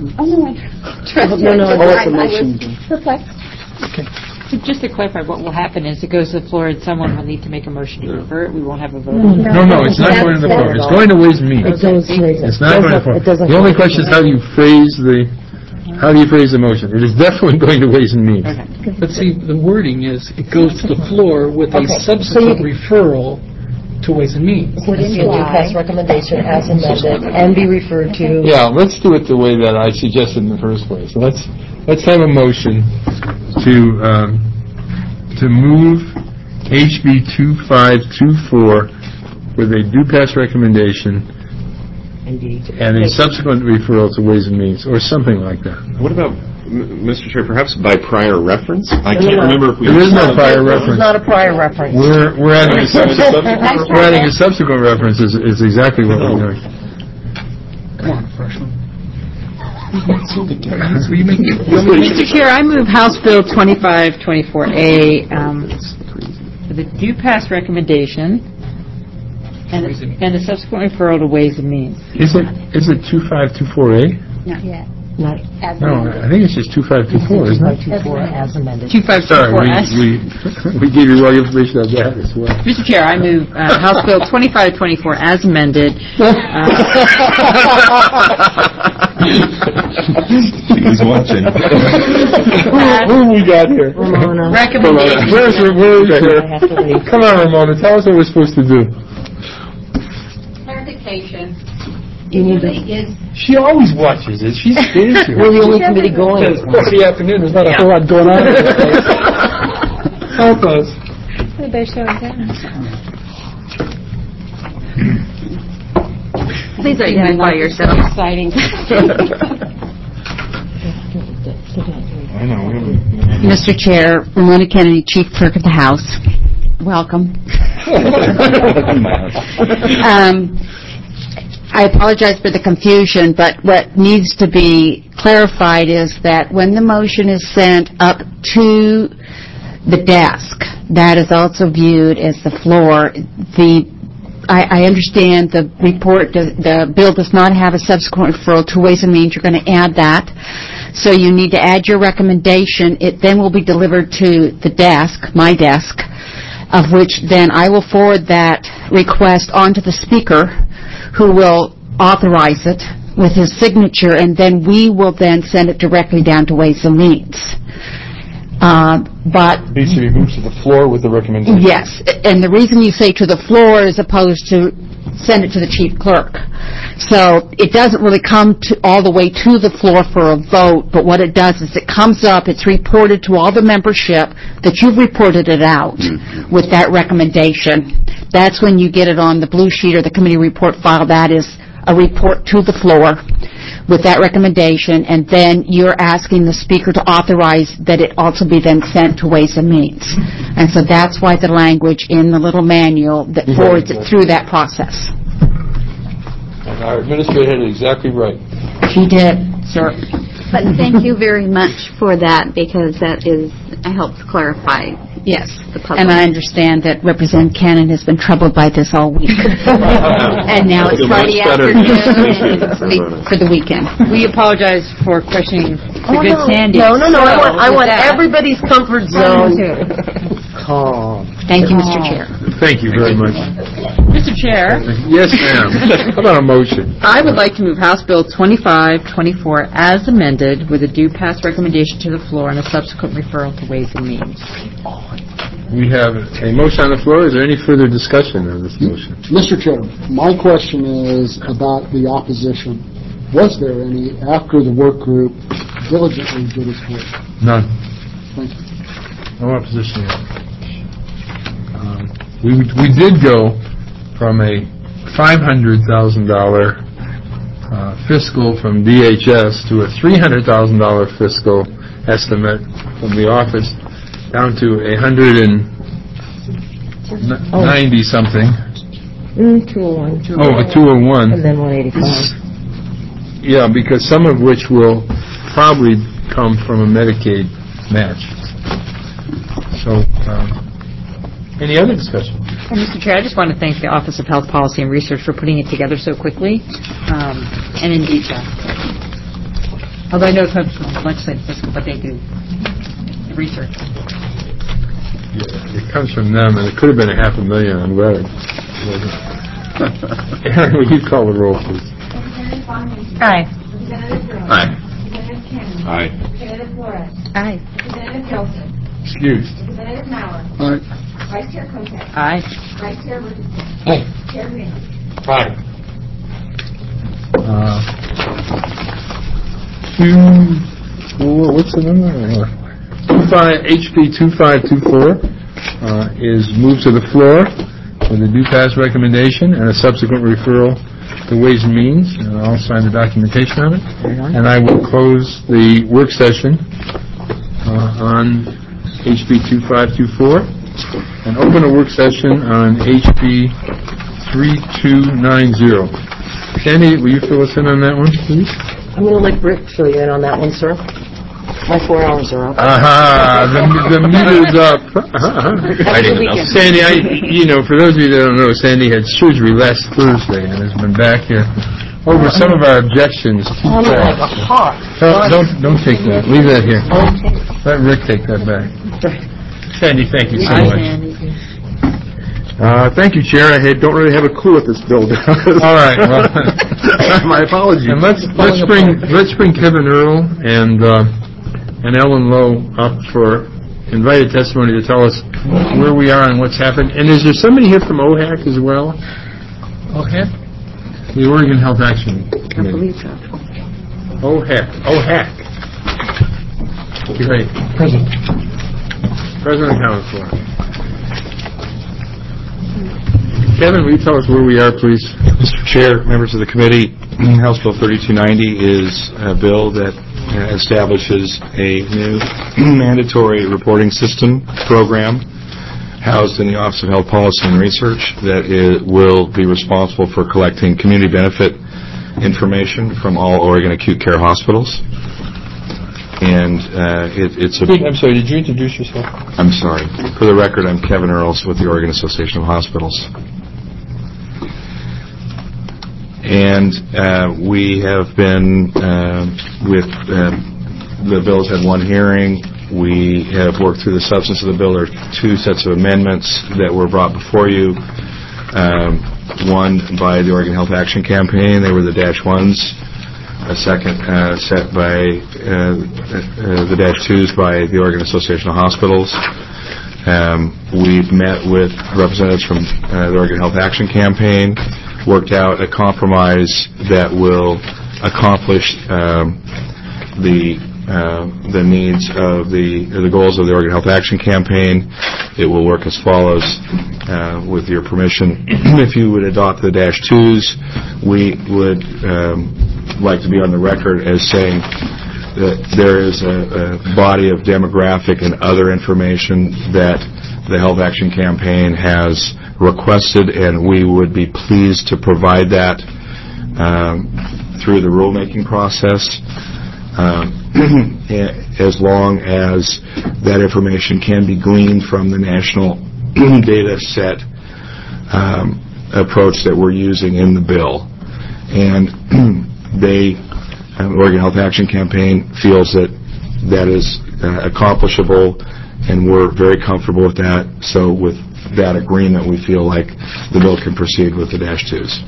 Just to clarify, what will happen is it goes to the floor and someone will need to make a motion to refer it. We won't have a vote. No, it's not going to the floor. It's going to Ways and Means. It's not going to the floor. The only question is how do you phrase the motion? It is definitely going to Ways and Means. Okay. But see, the wording is it goes to the floor with a subsequent referral to Ways and Means. Would it be a pass recommendation as amended and be referred to? Yeah, let's do it the way that I suggested in the first place. So let's have a motion to move HB 2524 with a due pass recommendation and a subsequent referral to Ways and Means, or something like that. What about, Mr. Chair, perhaps by prior reference? I can't remember if we... There is no prior reference. This is not a prior reference. We're adding a subsequent reference is exactly what we're doing. Come on, freshman. Mr. Chair, I move House Bill 2524A with a due pass recommendation and a subsequent referral to Ways and Means. Is it 2524A? Not yet. No, I think it's just 2524, isn't it? 2524 as amended. 2524S. We gave you all the information on that as well. Mr. Chair, I move House Bill 2524 as amended. He's watching. Who we got here? Ramona. Recommendation. Where's Ramona? Come on, Ramona. Tell us what we're supposed to do. Clarification. She always watches it. She's scared to. We're the only committee going. It's the afternoon. There's not a whole lot going on. Help us. They're showing down. Please identify yourself. Exciting. I know. Mr. Chair, Ramona Kennedy, Chief Clerk of the House. Welcome. I apologize for the confusion, but what needs to be clarified is that when the motion is sent up to the desk, that is also viewed as the floor. I understand the bill does not have a subsequent referral to Ways and Means. You're going to add that. So you need to add your recommendation. It then will be delivered to the desk, my desk, of which then I will forward that request onto the Speaker, who will authorize it with his signature, and then we will then send it directly down to Ways and Means. But it needs to be moved to the floor with the recommendation. Yes, and the reason you say to the floor as opposed to send it to the chief clerk. So it doesn't really come all the way to the floor for a vote, but what it does is it comes up, it's reported to all the membership that you've reported it out with that recommendation. That's when you get it on the blue sheet or the committee report file. That is a report to the floor with that recommendation, and then you're asking the Speaker to authorize that it also be then sent to Ways and Means. And so that's why the language in the little manual that forwards it through that process. And our administrator had it exactly right. She did, sir. But thank you very much for that, because that helps clarify. Yes, and I understand that Representative Cannon has been troubled by this all week. And now it's Friday afternoon and it's for the weekend. We apologize for questioning the good standing. No. I want everybody's comfort zone. Calm. Thank you, Mr. Chair. Thank you very much. Mr. Chair. Yes, ma'am. How about a motion? I would like to move House Bill 2524 as amended with a due pass recommendation to the floor and a subsequent referral to Ways and Means. We have a motion on the floor. Is there any further discussion on this motion? Mr. Chairman, my question is about the opposition. Was there any after the work group diligently did its work? None. Thank you. No opposition yet. We did go from a $500,000 fiscal from DHS to a $300,000 fiscal estimate from the office down to 190 something. 201. Oh, a 201. And then 185. Yeah, because some of which will probably come from a Medicaid match. So, any other discussion? And Mr. Chair, I just want to thank the Office of Health Policy and Research for putting it together so quickly and in detail. Although I know it comes from legislative fiscal, but they do the research. Yeah, it comes from them, and it could have been $500,000. I'm glad it wasn't. Aaron, will you call the roll, please? Aye. Representative Brooks. Aye. Representative Kennedy. Aye. Representative Flores. Aye. Representative Hilton. Excused. Representative Mauer. Aye. Vice Chair Kotek. Aye. Vice Chair Richardson. Aye. Chair Green. Aye. What's the number? HB 2524 is moved to the floor with a due pass recommendation and a subsequent referral to Ways and Means, and I'll sign the documentation on it. And I will close the work session on HB 2524 and open a work session on HB 3290. Sandy, will you fill us in on that one, please? I'm going to let Rick fill you in on that one, sir. My 4 hours are up. The meter's up. I didn't know. Sandy, for those of you that don't know, Sandy had surgery last Thursday and has been back here over some of our objections. I'm like a hawk. Don't take that. Leave that here. Let Rick take that back. Sandy, thank you so much. Thank you, Chair. I don't really have a clue what this bill does. All right. Well, my apologies. And let's bring Kevin Earl and Ellen Lowe up for invited testimony to tell us where we are and what's happened. And is there somebody here from OHAC as well? OHAC? The Oregon Health Action Committee. I believe so. OHAC. Great. President Counselor. Kevin, will you tell us where we are, please? Mr. Chair, members of the committee, House Bill 3290 is a bill that establishes a new mandatory reporting system program housed in the Office of Health Policy and Research that will be responsible for collecting community benefit information from all Oregon acute care hospitals. And it's a... I'm sorry, did you introduce yourself? I'm sorry. For the record, I'm Kevin Earls with the Oregon Association of Hospitals. And we have been the bill's had one hearing. We have worked through the substance of the bill. There are 2 sets of amendments that were brought before you. One by the Oregon Health Action Campaign. They were the -1s. A second set by the -2s by the Oregon Association of Hospitals. We've met with representatives from the Oregon Health Action Campaign, worked out a compromise that will accomplish the needs of the goals of the Oregon Health Action Campaign. It will work as follows. With your permission, if you would adopt the -2s, we would like to be on the record as saying that there is a body of demographic and other information that the Health Action Campaign has requested, and we would be pleased to provide that through the rulemaking process, as long as that information can be gleaned from the national data set approach that we're using in the bill. And the Oregon Health Action Campaign feels that that is accomplishable, and we're very comfortable with that. So with that agreement, we feel like the bill can proceed with the -2s.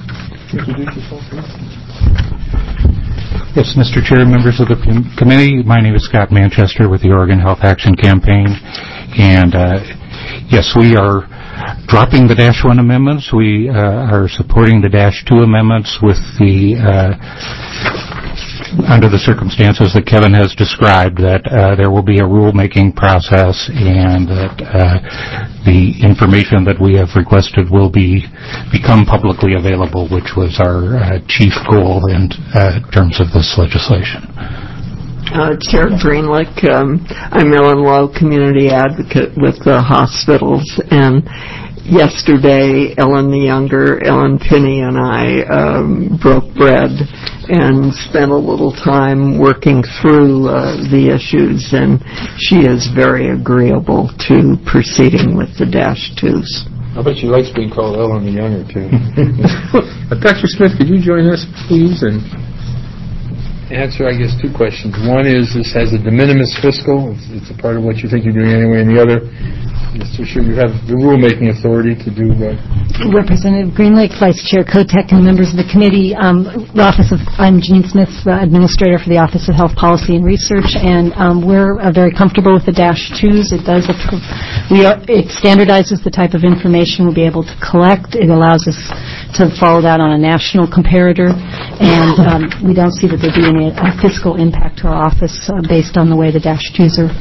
Yes, Mr. Chair, members of the committee, my name is Scott Manchester with the Oregon Health Action Campaign, and yes, we are dropping the -1 amendments. We are supporting the -2 amendments with the under the circumstances that Kevin has described, that there will be a rulemaking process and that the information that we have requested will become publicly available, which was our chief goal in terms of this legislation. Chair Greenlick, I'm Ellen Lowe, community advocate with the hospitals, and yesterday Ellen the Younger, Ellen Finney, and I broke bread and spent a little time working through the issues, and she is very agreeable to proceeding with the -2s. I bet she likes being called Ellen the Younger, too. Dr. Smith, could you join us, please, and answer, I guess, two questions. One is, this has a de minimis fiscal. It's a part of what you think you're doing anyway. And the other is to ensure you have the rulemaking authority to do Representative Greenlake, Vice Chair Kotek, and members of the committee. I'm Jean Smith, Administrator for the Office of Health Policy and Research, and we're very comfortable with the -2s. It standardizes the type of information we'll be able to collect. It allows us to follow that on a national comparator, and we don't see that there'd be any fiscal impact to our office based on the way the -2s are.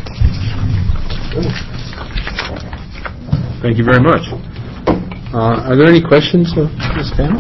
Thank you very much. Are there any questions of this panel?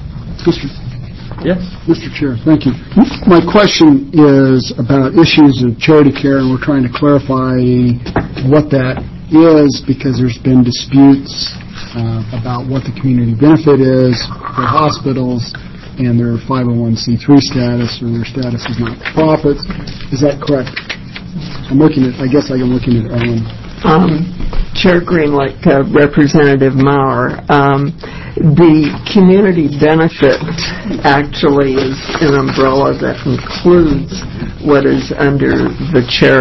Yes. Mr. Chair, thank you. My question is about issues of charity care, and we're trying to clarify what that is because there's been disputes about what the community benefit is for hospitals and their 501c3 status or their status as not-for-profits. Is that correct? I'm looking at Ellen. Chair Greenlick, Representative Maurer, the community benefit actually is an umbrella that includes what is under the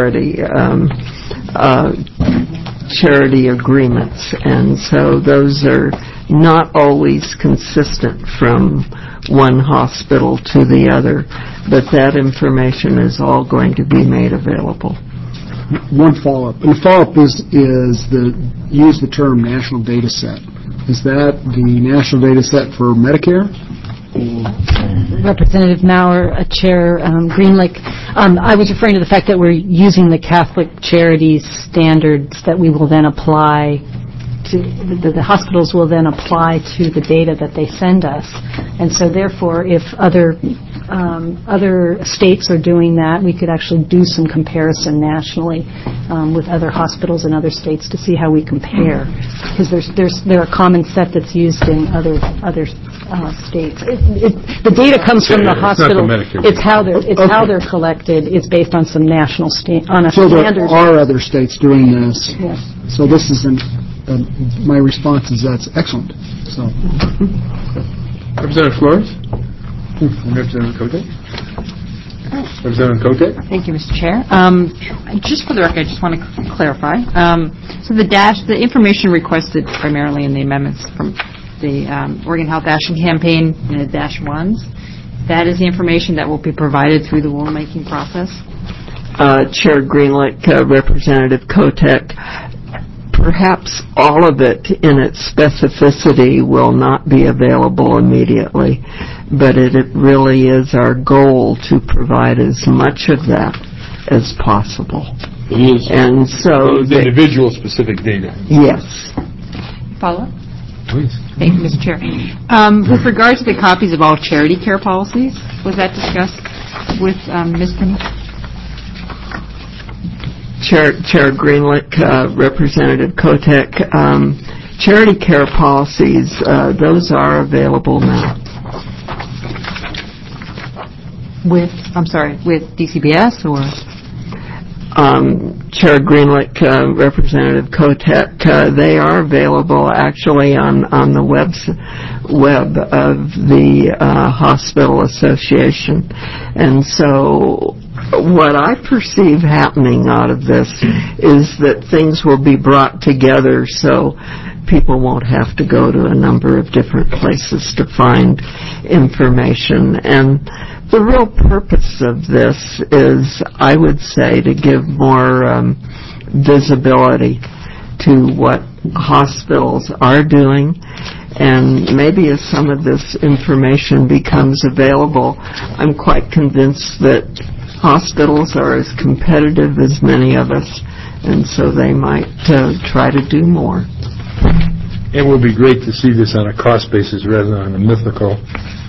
charity agreements, and so those are not always consistent from one hospital to the other, but that information is all going to be made available. One follow-up. And the follow-up is use the term national data set. Is that the national data set for Medicare? Representative Maurer, Chair Greenlick, I was referring to the fact that we're using the Catholic Charities standards that we will then apply to, the hospitals will then apply to the data that they send us. And so therefore, if other states are doing that, we could actually do some comparison nationally with other hospitals in other states to see how we compare, because there are common set that's used in other states. The data comes from the hospital. It's how they're collected. It's based on some national standard. So there are other states doing this. Yes. So this isn't. My response is that's excellent. So, Representative Flores. Representative Kotek? Representative Kotek? Thank you, Mr. Chair. Just for the record, I just want to clarify. So the information requested primarily in the amendments from the Oregon Health Action Campaign, the -1s, that is the information that will be provided through the rulemaking process? Chair Greenlick, Representative Kotek, perhaps all of it in its specificity will not be available immediately, but it really is our goal to provide as much of that as possible. It is. And so the individual specific data. Yes. Follow-up? Please. Thank you, Mr. Chair. With regard to the copies of all charity care policies, was that discussed with Ms. Finney? Chair Greenlick, Representative Kotek, charity care policies, those are available now. With DCBS or? Chair Greenlick, Representative Kotek, they are available actually on the web of the Hospital Association. And so what I perceive happening out of this is that things will be brought together so people won't have to go to a number of different places to find information. And the real purpose of this is, I would say, to give more visibility to what hospitals are doing And maybe as some of this information becomes available, I'm quite convinced that hospitals are as competitive as many of us, and so they might try to do more. It would be great to see this on a cost basis rather than on a mythical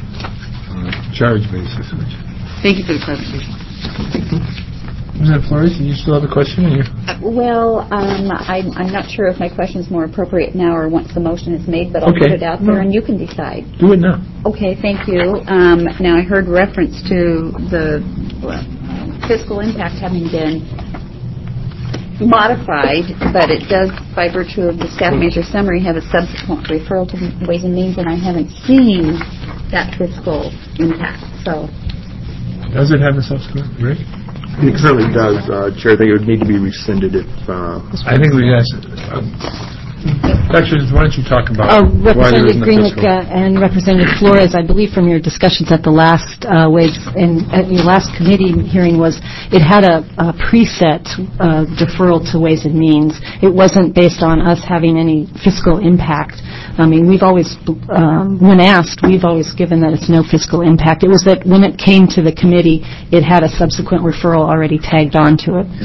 charge basis. Thank you for the clarification. Ms. Flores, do you still have a question? Well, I'm not sure if my question is more appropriate now or once the motion is made, but I'll put it out there and you can decide. Do it now. Okay, thank you. Now, I heard reference to the fiscal impact having been modified, but it does, by virtue of the staff measure summary, have a subsequent referral to Ways and Means, and I haven't seen that fiscal impact. So, does it have a subsequent, Rick? It certainly does, Chair. I think it would need to be rescinded if... I think we asked... Dr., why don't you talk about why there isn't a Representative Greenlick fiscal... and Representative Flores, I believe from your discussions at the last at your last committee hearing was it had a preset deferral to Ways and Means. It wasn't based on us having any fiscal impact. I mean, we've always, when asked, we've always given that it's no fiscal impact. It was that when it came to the committee, it had a subsequent referral already tagged onto it.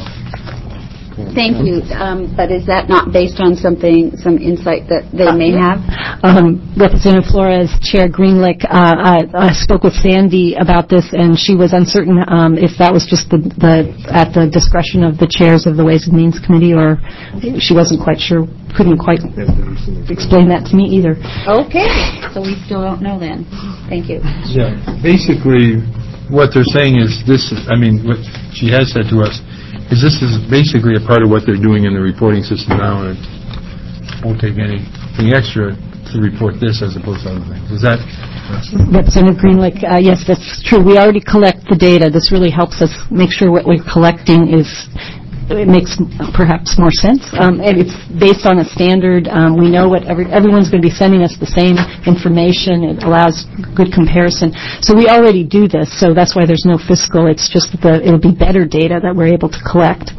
thank you. But is that not based on some insight that they may have? Representative Flores, Chair Greenlick, I spoke with Sandy about this, and she was uncertain if that was just at the discretion of the chairs of the Ways and Means Committee, or she wasn't quite sure, couldn't quite explain that to me either. Okay, so we still don't know then. Thank you. Yeah, basically, what they're saying is this, what she has said to us, is this is basically a part of what they're doing in the reporting system now, and it won't take anything extra to report this as opposed to other things. Is that... Representative Greenlick, yes, that's true. We already collect the data. This really helps us make sure what we're collecting it makes perhaps more sense. And it's based on a standard. We know what everyone's going to be sending us the same information. It allows good comparison. So we already do this, so that's why there's no fiscal. It's just that it'll be better data that we're able to collect.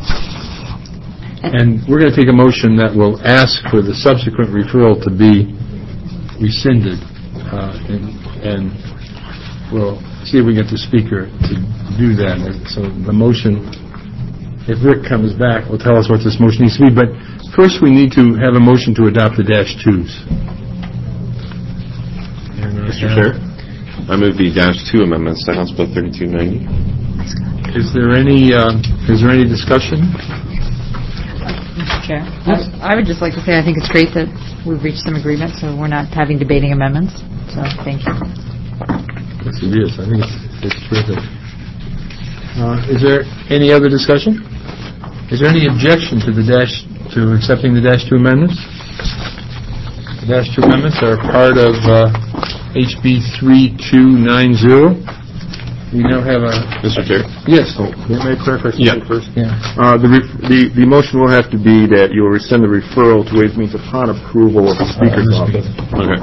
And we're going to take a motion that will ask for the subsequent referral to be rescinded, and we'll see if we get the speaker to do that. So the motion, if Rick comes back, will tell us what this motion needs to be. But first we need to have a motion to adopt the -2s. Mr. Chair, I move the -2 amendments to House Bill 3290. Is there any discussion? Mr. Chair, I would just like to say I think it's great that we've reached some agreement, so we're not having debating amendments. So thank you. Yes, it is. I think it's terrific. Is there any other discussion? Is there any objection to accepting the -2 amendments? The -2 amendments are part of HB 3290. We now have a... Mr. Chair? Yes. May I clarify something first? Yeah. The motion will have to be that you will rescind the referral to Ways and Means upon approval of the Speaker's office. Okay.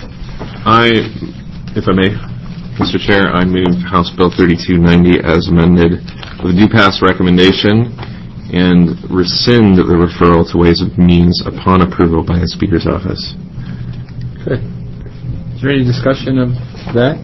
If I may, Mr. Chair, I move House Bill 3290 as amended with a due pass recommendation and rescind the referral to Ways and Means upon approval by the Speaker's office. Okay. Is there any discussion of that?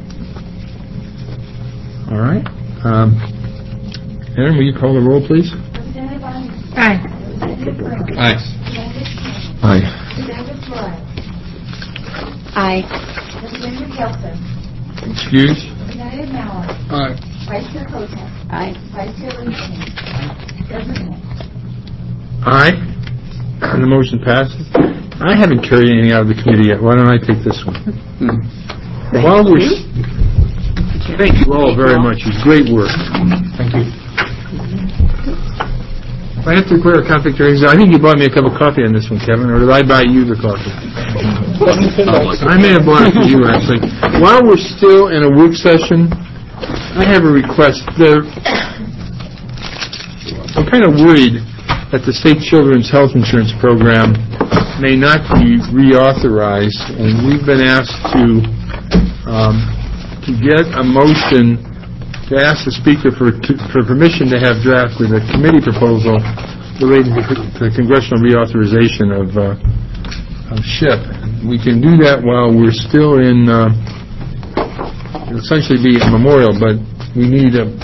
All right. Aaron, will you call the roll, please? Aye. Aye. Aye. Representative Flores. Aye. Representative Kelson. Excuse? Representative Mallon. Aye. Vice Chair Kotek. Aye. Vice Chair Lindsay. President. Aye. And the motion passes. I haven't carried anything out of the committee yet. Why don't I take this one? Thank you all very much. It's great work. Thank you. If I have to declare a conflict of interest, I think you bought me a cup of coffee on this one, Kevin, or did I buy you the coffee? I may have bought it for you, actually. While we're still in a work session, I have a request. I'm kind of worried that the state children's health insurance program may not be reauthorized, and we've been asked to get a motion to ask the Speaker for permission to have drafted a committee proposal relating to the congressional reauthorization of SHIP. we can do that while we're still in, it'll essentially be a memorial, but we need a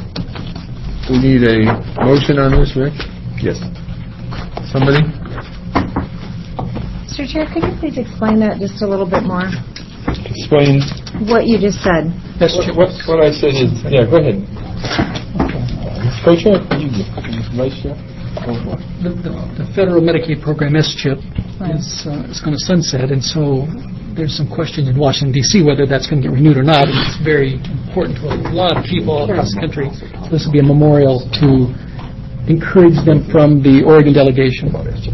motion on this, Rick? Yes. Somebody? Mr. Chair, could you please explain that just a little bit more? Explain. What you just said. Yes, what I said is, yeah, go ahead. Co-chair? Vice Chair? The federal Medicaid program, S-CHIP, is going to sunset, and so there's some question in Washington, D.C. whether that's going to get renewed or not. And it's very important to a lot of people across the country. So this will be a memorial to encourage them from the Oregon delegation.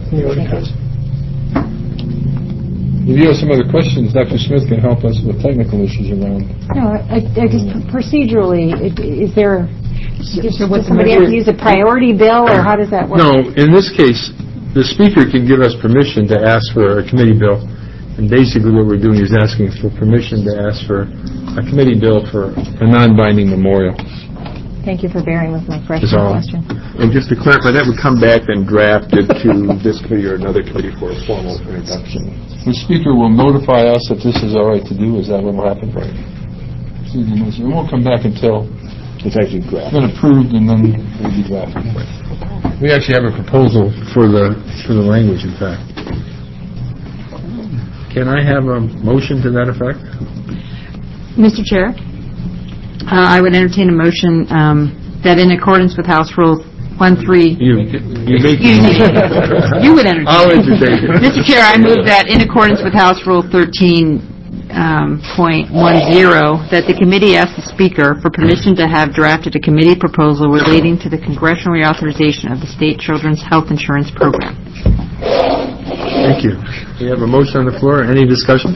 If you have some other questions, Dr. Smith can help us with technical issues around. No, I just procedurally, is there, does somebody have to use a priority bill, or how does that work? No, in this case, the speaker can give us permission to ask for a committee bill. And basically what we're doing is asking for permission to ask for a committee bill for a non-binding memorial. Thank you for bearing with my freshman question. And just to clarify, that would come back and drafted to this committee or another committee for a formal introduction. The speaker will notify us if this is all right to do. Is that what will happen? Right. It won't come back until it's actually drafted. It's been approved, and then it will be drafted. Right. We actually have a proposal for the language, in fact. Can I have a motion to that effect? Mr. Chair, I would entertain a motion that in accordance with House Rule 13... You would entertain. I'll entertain it. Mr. Chair, I move that in accordance with House Rule 13.10, that the committee ask the Speaker for permission to have drafted a committee proposal relating to the congressional reauthorization of the state children's health insurance program. Thank you. We have a motion on the floor. Any discussion?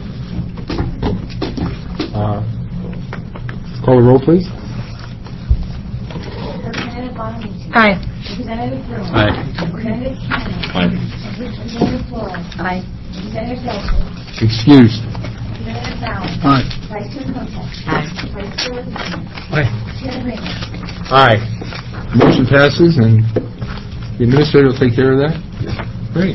Call the roll, please. Representative Bonamici. Aye. Representative Brune. Aye. Representative Kennedy. Aye. Representative Flores. Aye. Representative Gelson. Excused. Representative Bauer. Aye. Vice Chair Kotek. Aye. Vice Chair Levine. Aye. Chair Green. Aye. Motion passes, and the administrator will take care of that? Great.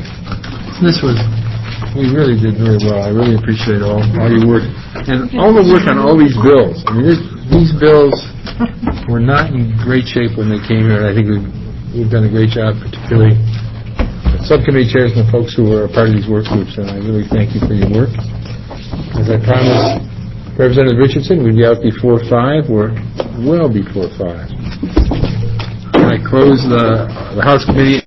We really did very well. I really appreciate all your work. And all the work on all these bills. I mean, these bills were not in great shape when they came here, and I think we've done a great job, particularly the subcommittee chairs and the folks who were a part of these work groups, and I really thank you for your work. As I promised Representative Richardson, we'd be out before 5. We're well before 5. And I close the House Committee